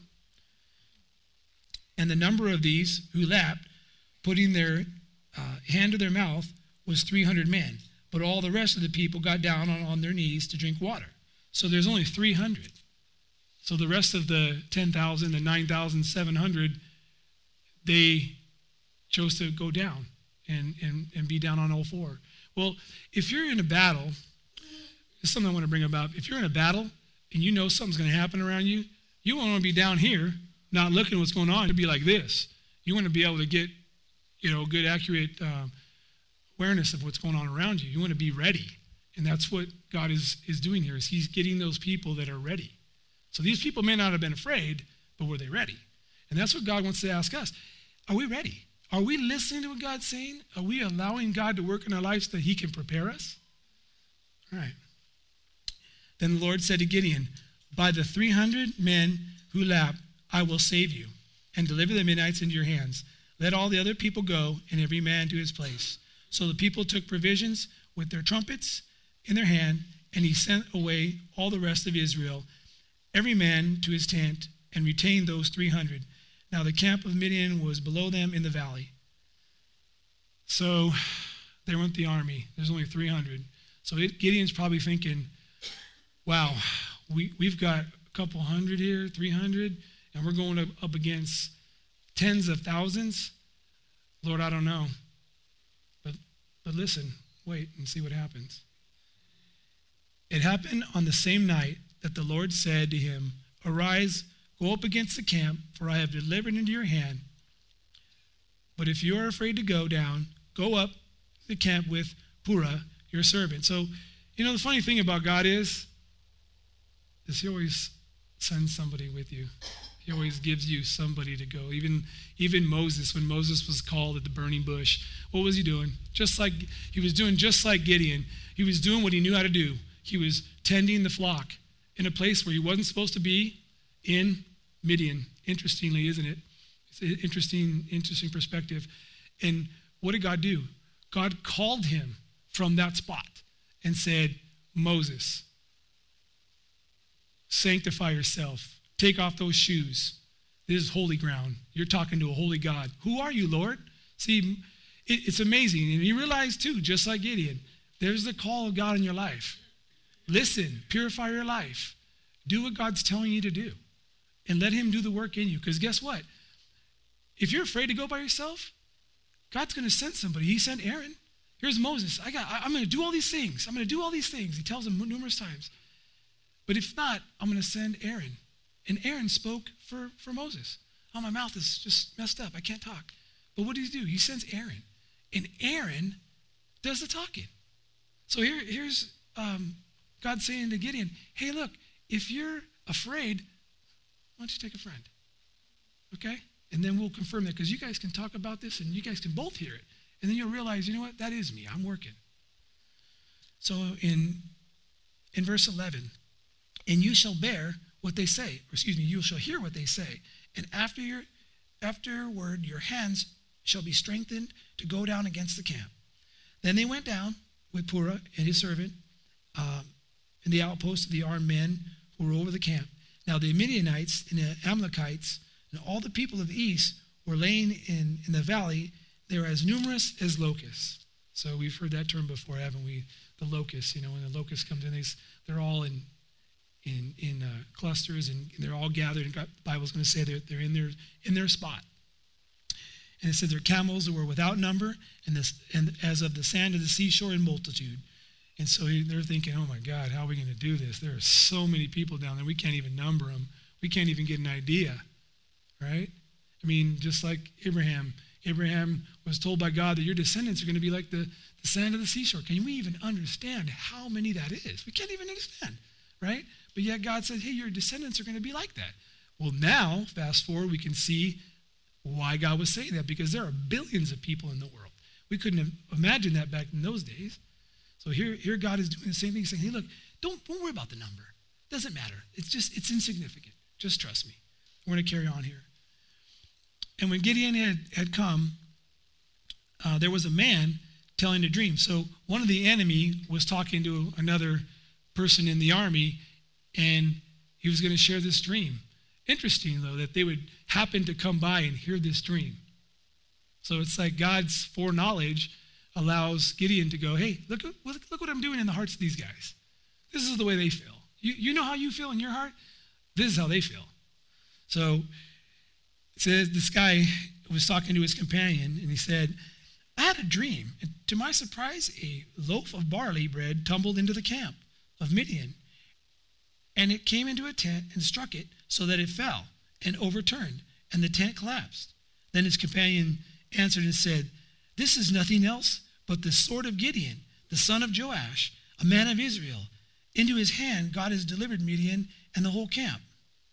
And the number of these who lapped, putting their hand to their mouth, was 300 men. But all the rest of the people got down on their knees to drink water. So there's only 300. So the rest of the 10,000, the 9,700, they chose to go down and be down on all four. Well, if you're in a battle, it's something I want to bring about. If you're in a battle and you know something's going to happen around you, you want to be down here, not looking at what's going on. To be like this. You want to be able to get, good, accurate awareness of what's going on around you. You want to be ready. And that's what God is doing here, is he's getting those people that are ready. So these people may not have been afraid, but were they ready? And that's what God wants to ask us. Are we ready? Are we listening to what God's saying? Are we allowing God to work in our lives so that he can prepare us? All right. Then the Lord said to Gideon, by the 300 men who lapped, I will save you and deliver the Midianites into your hands. Let all the other people go, and every man to his place. So the people took provisions with their trumpets in their hand, and he sent away all the rest of Israel, every man to his tent, and retained those 300. Now the camp of Midian was below them in the valley. So there went the army. There's only 300. So Gideon's probably thinking, wow, we've got a couple hundred here, 300, and we're going up against tens of thousands. Lord, I don't know. But listen, wait and see what happens. It happened on the same night that the Lord said to him, arise, go up against the camp, for I have delivered into your hand. But if you are afraid to go down, go up the camp with Purah, your servant. So, the funny thing about God is he always sends somebody with you. He always gives you somebody to go. Even Moses, when Moses was called at the burning bush, what was he doing? He was doing just like Gideon. He was doing what he knew how to do. He was tending the flock in a place where he wasn't supposed to be, in Midian. Interestingly, isn't it? It's an interesting perspective. And what did God do? God called him from that spot and said, Moses, sanctify yourself. Take off those shoes. This is holy ground. You're talking to a holy God. Who are you, Lord? See, it's amazing. And you realize too, just like Gideon, there's the call of God in your life. Listen, purify your life. Do what God's telling you to do. And let him do the work in you. Because guess what? If you're afraid to go by yourself, God's going to send somebody. He sent Aaron. Here's Moses. I'm going to do all these things. I'm going to do all these things. He tells him numerous times. But if not, I'm going to send Aaron. And Aaron spoke for Moses. Oh, my mouth is just messed up. I can't talk. But what does he do? He sends Aaron. And Aaron does the talking. So here's God saying to Gideon, hey, look, if you're afraid, why don't you take a friend? Okay? And then we'll confirm that because you guys can talk about this and you guys can both hear it. And then you'll realize, you know what? That is me. I'm working. So in verse 11, and you shall bear what they say. Or excuse me, you shall hear what they say. And afterward your hands shall be strengthened to go down against the camp. Then they went down with Purah and his servant in the outposts of the armed men who were over the camp. Now the Midianites and the Amalekites and all the people of the east were laying in the valley. They were as numerous as locusts. So we've heard that term before, haven't we? The locusts, when the locusts come in, they're all in clusters and they're all gathered. And the Bible's going to say they're in their spot. And it says their camels were without number and as of the sand of the seashore in multitude. And so they're thinking, oh my God, how are we going to do this? There are so many people down there. We can't even number them. We can't even get an idea, right? I mean, just like Abraham. Abraham was told by God that your descendants are going to be like the sand of the seashore. Can we even understand how many that is? We can't even understand, right? But yet God said, hey, your descendants are going to be like that. Well, now, fast forward, we can see why God was saying that, because there are billions of people in the world. We couldn't have imagined that back in those days. So here God is doing the same thing, saying, hey, look, don't worry about the number. It doesn't matter. It's insignificant. Just trust me. We're going to carry on here. And when Gideon had come, there was a man telling a dream. So one of the enemy was talking to another person in the army, and he was going to share this dream. Interesting, though, that they would happen to come by and hear this dream. So it's like God's foreknowledge allows Gideon to go, hey, look what I'm doing in the hearts of these guys. This is the way they feel. You know how you feel in your heart? This is how they feel. So it says this guy was talking to his companion, and he said, I had a dream, and to my surprise, a loaf of barley bread tumbled into the camp of Midian, and it came into a tent and struck it so that it fell and overturned, and the tent collapsed. Then his companion answered and said, this is nothing else but the sword of Gideon, the son of Joash, a man of Israel. Into his hand God has delivered Midian and the whole camp.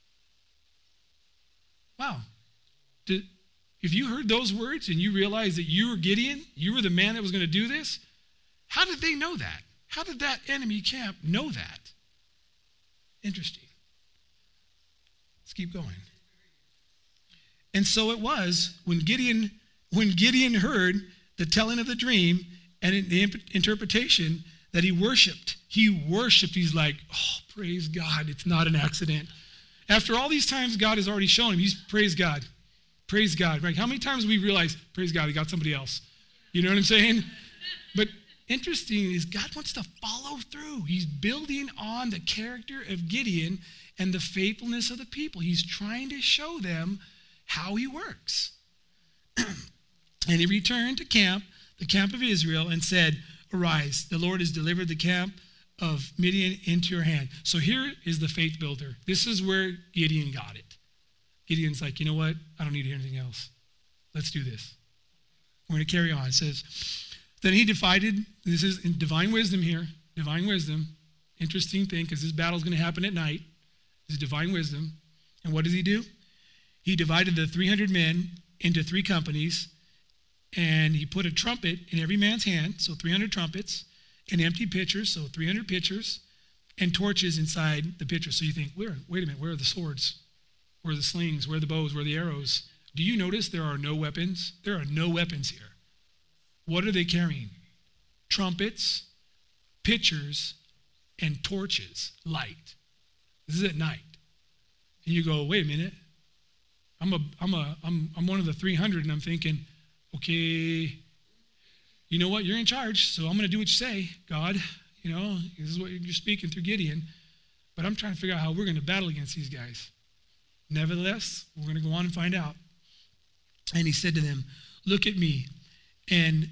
Wow. If you heard those words and you realized that you were Gideon, you were the man that was going to do this, how did they know that? How did that enemy camp know that? Interesting. Let's keep going. And so it was when Gideon heard the telling of the dream and the interpretation that he worshiped. He's like, oh, praise God, it's not an accident. After all these times God has already shown him, he's praise God. Praise God. Right? How many times we realize, praise God, he got somebody else? You know what I'm saying? But interesting is God wants to follow through. He's building on the character of Gideon and the faithfulness of the people. He's trying to show them how he works. And he returned to the camp of Israel, and said, arise, the Lord has delivered the camp of Midian into your hand. So here is the faith builder. This is where Gideon got it. Gideon's like, you know what? I don't need to hear anything else. Let's do this. We're going to carry on. It says, then he divided, this is in divine wisdom here, divine wisdom. Interesting thing, because this battle's going to happen at night. This is divine wisdom. And what does he do? He divided the 300 men into 3 companies, and he put a trumpet in every man's hand, so 300 trumpets, and empty pitchers, so 300 pitchers, and torches inside the pitchers. So you think, wait a minute, where are the swords? Where are the slings? Where are the bows? Where are the arrows? Do you notice there are no weapons? There are no weapons here. What are they carrying? Trumpets, pitchers, and torches, light. This is at night. And you go, wait a minute. I'm one of the 300, and I'm thinking, okay, you know what? You're in charge, so I'm going to do what you say, God. You know, this is what you're speaking through Gideon. But I'm trying to figure out how we're going to battle against these guys. Nevertheless, we're going to go on and find out. And he said to them, look at me. And,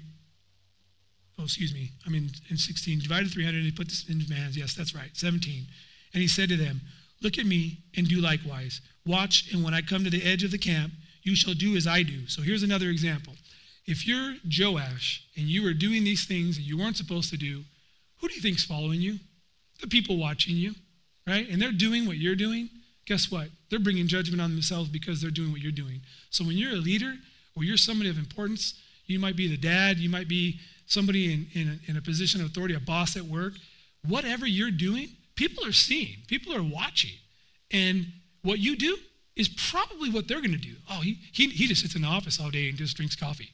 in 16, divided 300, and he put this in his hands. Yes, that's right, 17. And he said to them, look at me and do likewise. Watch, and when I come to the edge of the camp, you shall do as I do. So here's another example. If you're Joash and you are doing these things that you weren't supposed to do, who do you think's following you? The people watching you, right? And they're doing what you're doing. Guess what? They're bringing judgment on themselves because they're doing what you're doing. So when you're a leader or you're somebody of importance, you might be the dad, you might be somebody in a position of authority, a boss at work. Whatever you're doing, people are seeing. People are watching. And what you do is probably what they're going to do. Oh, he just sits in the office all day and just drinks coffee.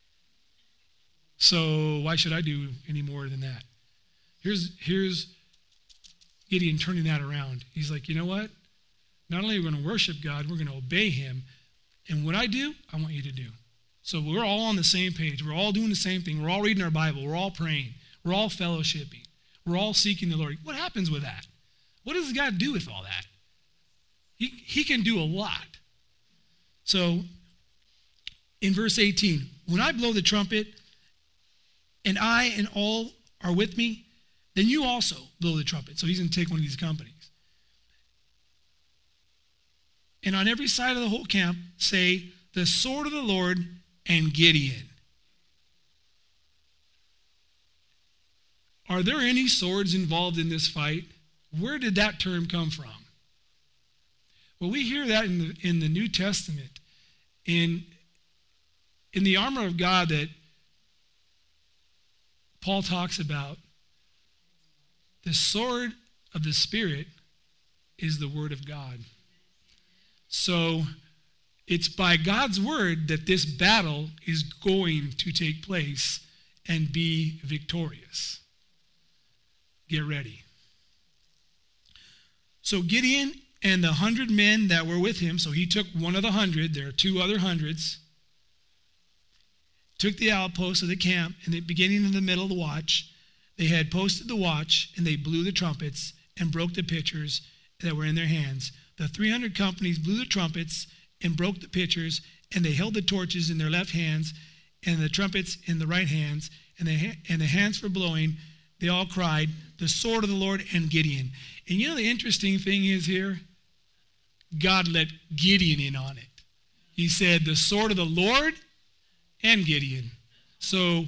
So why should I do any more than that? Here's Gideon turning that around. He's like, you know what? Not only are we going to worship God, we're going to obey him. And what I do, I want you to do. So we're all on the same page. We're all doing the same thing. We're all reading our Bible. We're all praying. We're all fellowshipping. We're all seeking the Lord. What happens with that? What does God do with all that? He can do a lot. So in verse 18, when I blow the trumpet and I and all are with me, then you also blow the trumpet. So he's going to take one of these companies. And on every side of the whole camp, say, the sword of the Lord and Gideon. Are there any swords involved in this fight? Where did that term come from? Well, we hear that in the New Testament. In the armor of God that Paul talks about, the sword of the Spirit is the word of God. So it's by God's word that this battle is going to take place and be victorious. Get ready. So Gideon and the 100 men that were with him, so he took one of the 100, there are 2 other hundreds, took the outpost of the camp in the beginning of the middle of the watch. They had posted the watch, and they blew the trumpets and broke the pitchers that were in their hands. The 300 companies blew the trumpets and broke the pitchers, and they held the torches in their left hands and the trumpets in the right hands, and the hands for blowing. They all cried, the sword of the Lord and Gideon. And you know the interesting thing is here? God let Gideon in on it. He said, the sword of the Lord and Gideon. So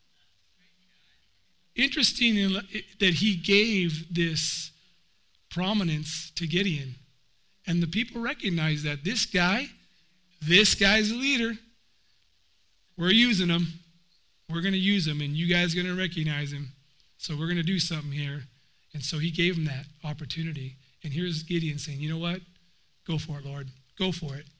interesting that he gave this prominence to Gideon. And the people recognize that this guy's a leader. We're using him. We're going to use him, and you guys are going to recognize him. So we're going to do something here. And so he gave him that opportunity. And here's Gideon saying, you know what? Go for it, Lord. Go for it.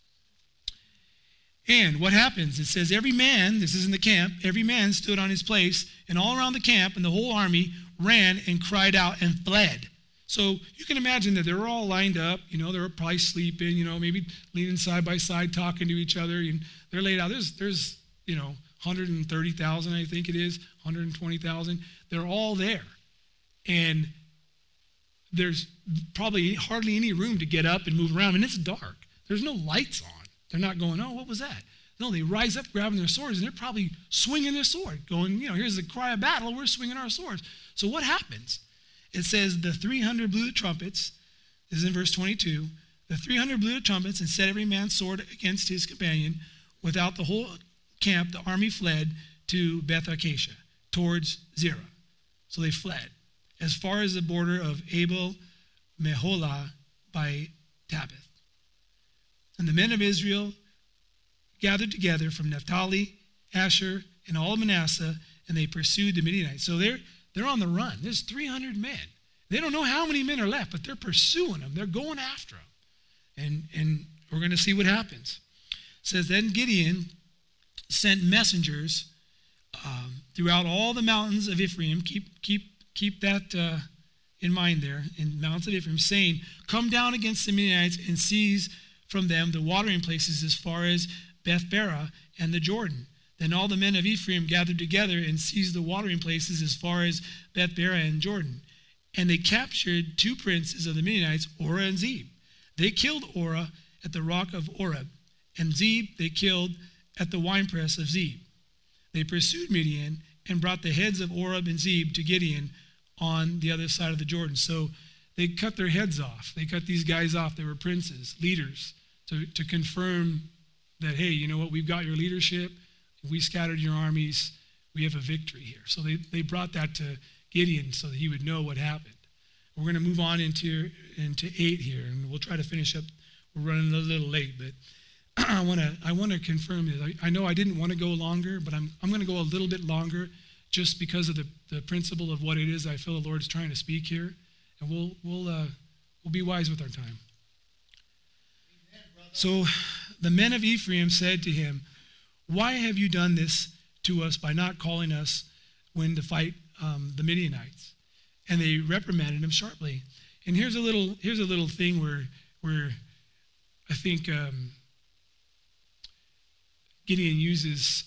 And what happens? It says every man, this is in the camp, every man stood on his place, and all around the camp and the whole army ran and cried out and fled. So you can imagine that they were all lined up. You know, they were probably sleeping, maybe leaning side by side, talking to each other. And they're laid out. There's 130,000, I think it is, 120,000. They're all there. And there's probably hardly any room to get up and move around. And it's dark. There's no lights on. They're not going, oh, what was that? No, they rise up grabbing their swords, and they're probably swinging their sword, going, here's the cry of battle. We're swinging our swords. So what happens? It says the 300 blew the trumpets. This is in verse 22. The 300 blew the trumpets and set every man's sword against his companion. Without the whole camp, the army fled to Beth Acacia, towards Zerah. So they fled as far as the border of Abel Meholah by Tabith. And the men of Israel gathered together from Naphtali, Asher, and all of Manasseh, and they pursued the Midianites. So they're on the run. There's 300 men. They don't know how many men are left, but they're pursuing them. They're going after them. And we're going to see what happens. It says, then Gideon sent messengers throughout all the mountains of Ephraim. Keep that in mind there, in mountains of Ephraim, saying, come down against the Midianites and seize from them the watering places as far as Bethbara and the Jordan, Then all the men of Ephraim gathered together and seized the watering places as far as Beth-barah and Jordan. And they captured 2 princes of the Midianites, Orah and Zeb. They killed Orah at the rock of Oreb, and Zeb they killed at the winepress of Zeb. They pursued Midian and brought the heads of Oreb and Zeb to Gideon on the other side of the Jordan. So they cut their heads off. They cut these guys off. They were princes, leaders, to confirm that, hey, you know what, we've got your leadership. We scattered your armies. We have a victory here. So they brought that to Gideon so that he would know what happened. We're going to move on into 8 here, and we'll try to finish up. We're running a little late, but I want to confirm this. I know I didn't want to go longer, but I'm going to go a little bit longer just because of the principle of what it is I feel the Lord's trying to speak here, and we'll be wise with our time. Amen, So the men of Ephraim said to him, "Why have you done this to us by not calling us when to fight the Midianites?" And they reprimanded him sharply. And here's a little thing where I think Gideon uses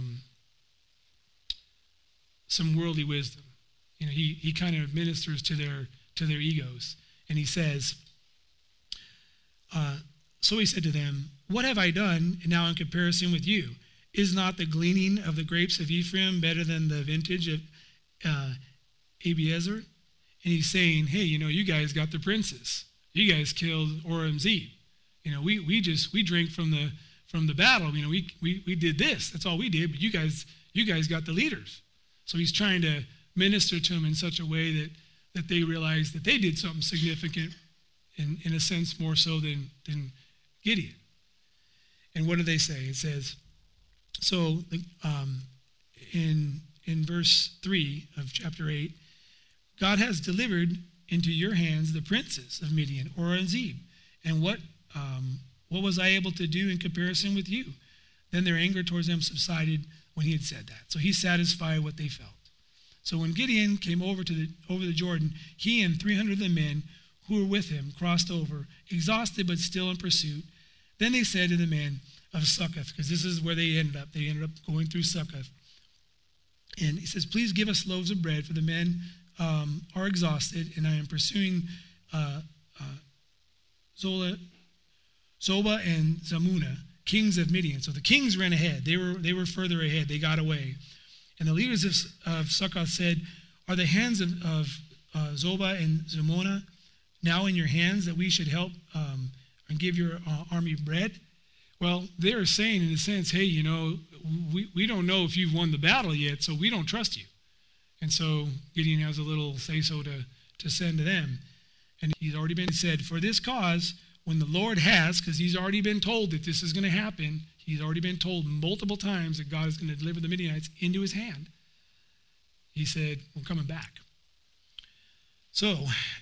some worldly wisdom. You know, he kind of ministers to their egos, and he says, so he said to them, "What have I done now in comparison with you? Is not the gleaning of the grapes of Ephraim better than the vintage of Abiezer?" And he's saying, hey, you know, you guys got the princes. You guys killed Orah and Zeb. You know, we drank from the battle. You know, we did this. That's all we did. But you guys got the leaders. So he's trying to minister to them in such a way that they realize that they did something significant, in a sense more so than Gideon. And what do they say? It says, so in verse 3 of chapter 8, God has delivered into your hands the princes of Midian, Orah and Zeb. And what was I able to do in comparison with you? Then their anger towards them subsided when he had said that. So he's satisfied what they felt. So when Gideon came over the Jordan, he and 300 of the men who were with him crossed over, exhausted but still in pursuit. Then they said to the men of Succoth, because this is where they ended up. They ended up going through Succoth. And he says, "Please give us loaves of bread, for the men are exhausted, and I am pursuing Zobah and Zalmunna, kings of Midian." So the kings ran ahead. They were further ahead. They got away. And the leaders of Succoth said, "Are the hands of Zobah and Zalmunna now in your hands, that we should help and give your army bread?" Well, they're saying in a sense, hey, you know, we don't know if you've won the battle yet, so we don't trust you. And so Gideon has a little say-so to send to them. And he's already been said, for this cause, when the Lord has, because he's already been told that this is going to happen, he's already been told multiple times that God is going to deliver the Midianites into his hand. He said, we're coming back. So,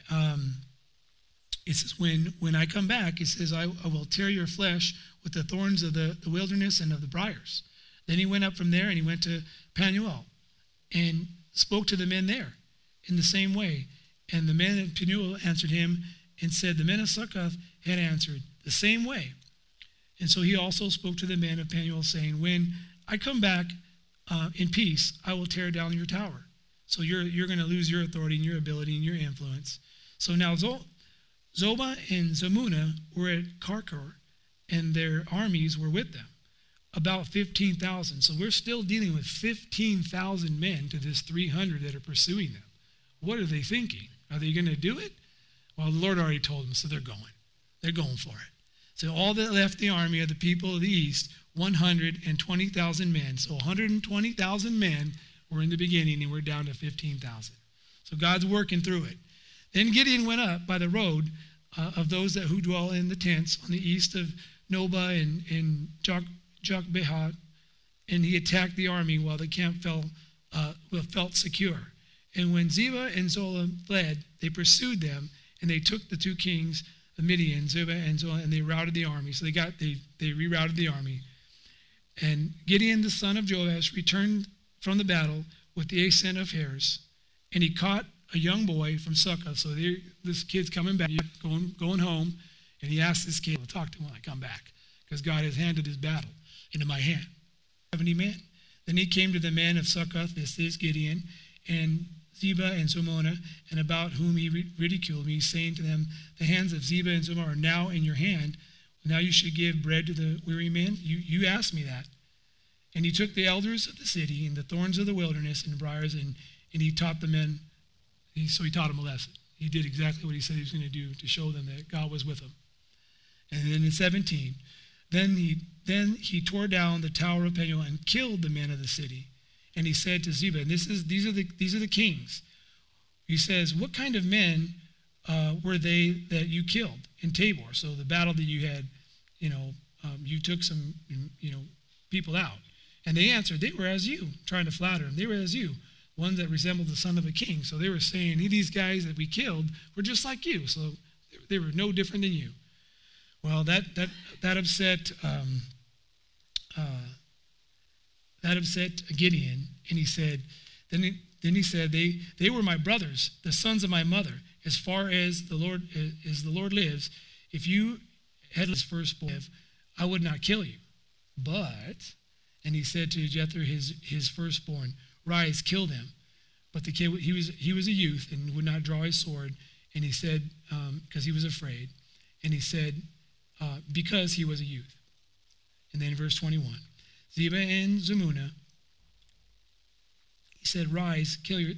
it says, when I come back, it says, I will tear your flesh with the thorns of the wilderness and of the briars. Then he went up from there and he went to Penuel and spoke to the men there in the same way. And the men of Penuel answered him and said, the men of Succoth had answered the same way. And so he also spoke to the men of Penuel, saying, when I come back in peace, I will tear down your tower. So you're going to lose your authority and your ability and your influence. So now Zobah and Zalmunna were at Karkor, and their armies were with them, about 15,000. So we're still dealing with 15,000 men to this 300 that are pursuing them. What are they thinking? Are they going to do it? Well, the Lord already told them, so they're going. They're going for it. So all that left the army of the people of the east, 120,000 men. So 120,000 men were in the beginning, and we're down to 15,000. So God's working through it. Then Gideon went up by the road of those who dwell in the tents on the east of Nobah and Jokbehat, and he attacked the army while the camp felt secure. And when Zebah and Zola fled, they pursued them, and they took the two kings of Midian, Zebah and Zola, and they routed the army. So they rerouted the army. And Gideon, the son of Joash, returned from the battle with the ascent of hares, and he caught a young boy from Succoth. So this kid's coming back, going home, and he asked this kid, I'll talk to him when I come back, because God has handed his battle into my hand. 70 men. Then he came to the men of Succoth, this is Gideon, and Zebah and Zalmunna, and about whom he ridiculed me, saying to them, the hands of Zebah and Zalmunna are now in your hand. Now you should give bread to the weary men. You asked me that. And he took the elders of the city and the thorns of the wilderness and briars, and he taught the men. So he taught them a lesson. He did exactly what he said he was going to do to show them that God was with them. And then in 17, then he tore down the tower of Penuel and killed the men of the city. And he said to Zebah, and these are the kings. He says, what kind of men were they that you killed in Tabor? So the battle that you had, you took some, people out. And they answered, they were as you, trying to flatter him. They were as you, ones that resembled the son of a king. So they were saying, these guys that we killed were just like you. So they were no different than you. Well, that upset Gideon, and he said, then he said, they were my brothers, the sons of my mother. As far as the Lord lives, if you had his firstborn, I would not kill you. But, and he said to Jethro, his firstborn, rise, kill them. But the kid, he was a youth and would not draw his sword. And he said, because he was afraid. And he said, because he was a youth. And then in verse 21, Zebah and Zalmunna, he said, rise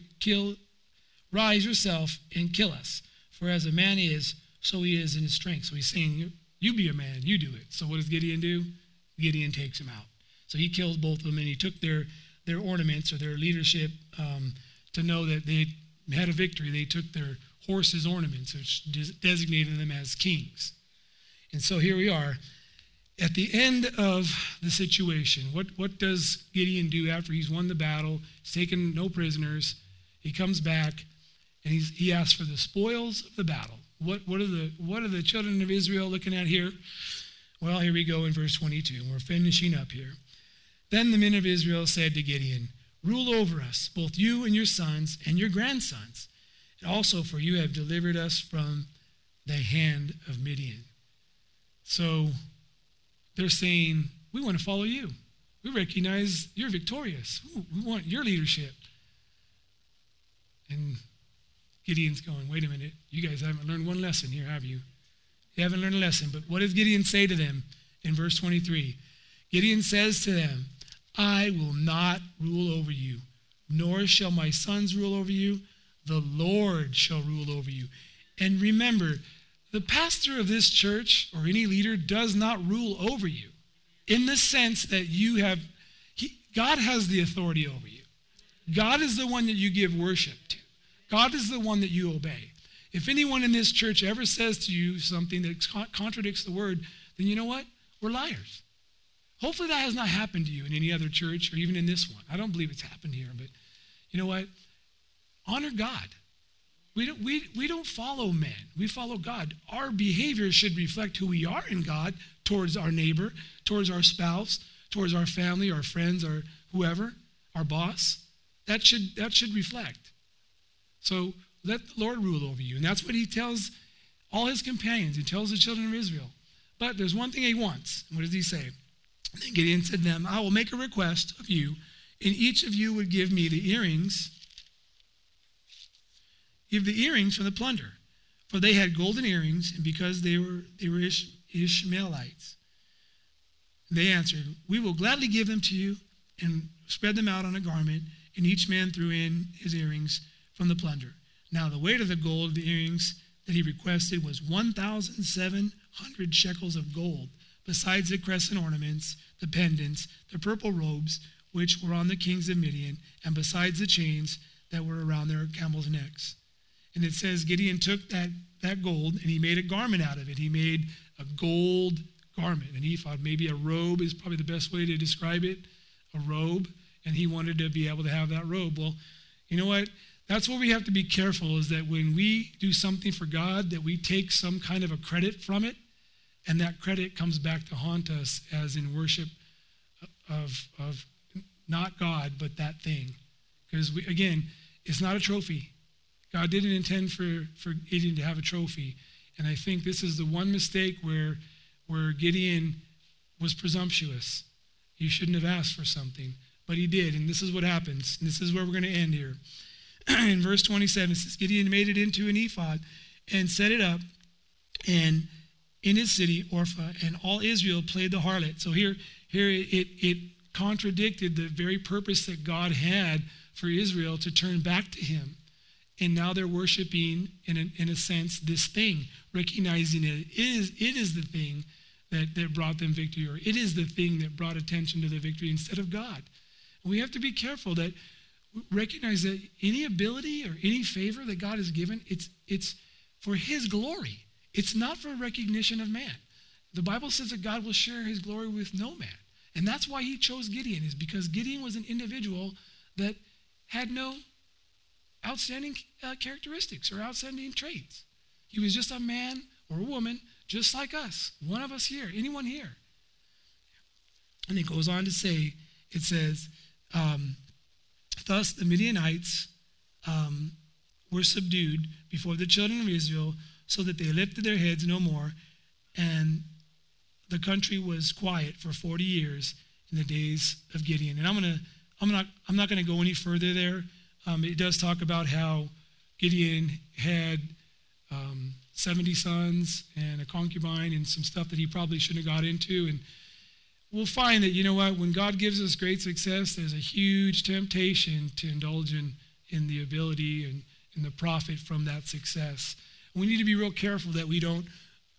yourself and kill us. For as a man is, so he is in his strength. So he's saying, you be a man, you do it. So what does Gideon do? Gideon takes him out. So he killed both of them, and he took their ornaments or their leadership to know that they had a victory. They took their horses' ornaments, which designated them as kings. And so here we are. At the end of the situation, what does Gideon do after he's won the battle? He's taken no prisoners. He comes back, and he asks for the spoils of the battle. What are the children of Israel looking at here? Well, here we go in verse 22, and we're finishing up here. Then the men of Israel said to Gideon, rule over us, both you and your sons and your grandsons, and also for you have delivered us from the hand of Midian. So they're saying, we want to follow you. We recognize you're victorious. We want your leadership. And Gideon's going, wait a minute, you guys haven't learned one lesson here, have you? You haven't learned a lesson. But what does Gideon say to them in verse 23? Gideon says to them, I will not rule over you, nor shall my sons rule over you. The Lord shall rule over you. And remember, the pastor of this church or any leader does not rule over you in the sense that God has the authority over you. God is the one that you give worship to. God is the one that you obey. If anyone in this church ever says to you something that contradicts the word, then you know what? We're liars. Hopefully that has not happened to you in any other church or even in this one. I don't believe it's happened here, but you know what? Honor God. We don't follow men. We follow God. Our behavior should reflect who we are in God towards our neighbor, towards our spouse, towards our family, our friends, or whoever, our boss. That should reflect. So let the Lord rule over you. And that's what he tells all his companions. He tells the children of Israel. But there's one thing he wants. What does he say? And Gideon said to them, I will make a request of you, and each of you would give me the earrings. Give the earrings from the plunder. For they had golden earrings, and because they were Ishmaelites. They answered, we will gladly give them to you, and spread them out on a garment, and each man threw in his earrings from the plunder. Now the weight of the gold of the earrings that he requested was 1,700 shekels of gold, besides the crescent ornaments, the pendants, the purple robes, which were on the kings of Midian, and besides the chains that were around their camels' necks. And it says Gideon took that gold, and he made a garment out of it. He made a gold garment, and he thought maybe a robe is probably the best way to describe it, a robe, and he wanted to be able to have that robe. Well, you know what? That's what we have to be careful, is that when we do something for God, that we take some kind of a credit from it, and that credit comes back to haunt us as in worship of not God, but that thing. Because, again, it's not a trophy. God didn't intend for Gideon to have a trophy. And I think this is the one mistake where Gideon was presumptuous. He shouldn't have asked for something. but he did. And this is what happens. And this is where we're going to end here. In verse 27, it says, Gideon made it into an ephod and set it up, and in his city, Orpha, and all Israel played the harlot. So here it contradicted the very purpose that God had for Israel to turn back to him. And now they're worshiping, in a sense, this thing, recognizing it is the thing that brought them victory, or it is the thing that brought attention to the victory instead of God. And we have to be careful that recognize that any ability or any favor that God has given, it's for his glory. It's not for recognition of man. The Bible says that God will share his glory with no man. And that's why he chose Gideon, is because Gideon was an individual that had no outstanding characteristics or outstanding traits. He was just a man or a woman just like us, one of us here, anyone here. And it goes on to say, it says, thus the Midianites were subdued before the children of Israel, so that they lifted their heads no more, and the country was quiet for 40 years in the days of Gideon. And I'm not going to go any further there. It does talk about how Gideon had 70 sons and a concubine and some stuff that he probably shouldn't have got into. And we'll find that, you know what, when God gives us great success, there's a huge temptation to indulge in the ability and the profit from that success. We need to be real careful that we don't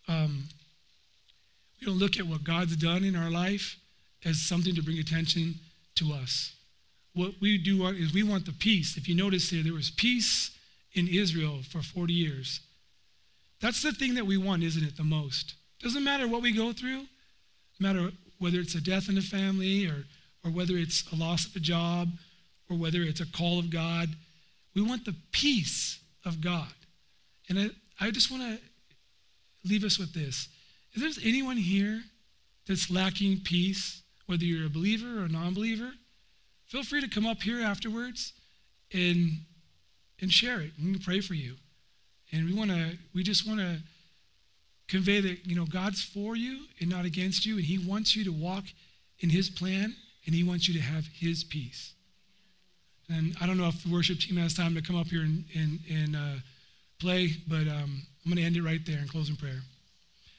look at what God's done in our life as something to bring attention to us. What we do want is we want the peace. If you notice here, there was peace in Israel for 40 years. That's the thing that we want, isn't it, the most? Doesn't matter what we go through, no matter whether it's a death in the family or whether it's a loss of a job or whether it's a call of God. We want the peace of God. And I just want to leave us with this. If there's anyone here that's lacking peace, whether you're a believer or a non-believer, feel free to come up here afterwards and share it. We can pray for you. And we just want to convey that, you know, God's for you and not against you, and he wants you to walk in his plan, and he wants you to have his peace. And I don't know if the worship team has time to come up here and play, but I'm going to end it right there and close in prayer.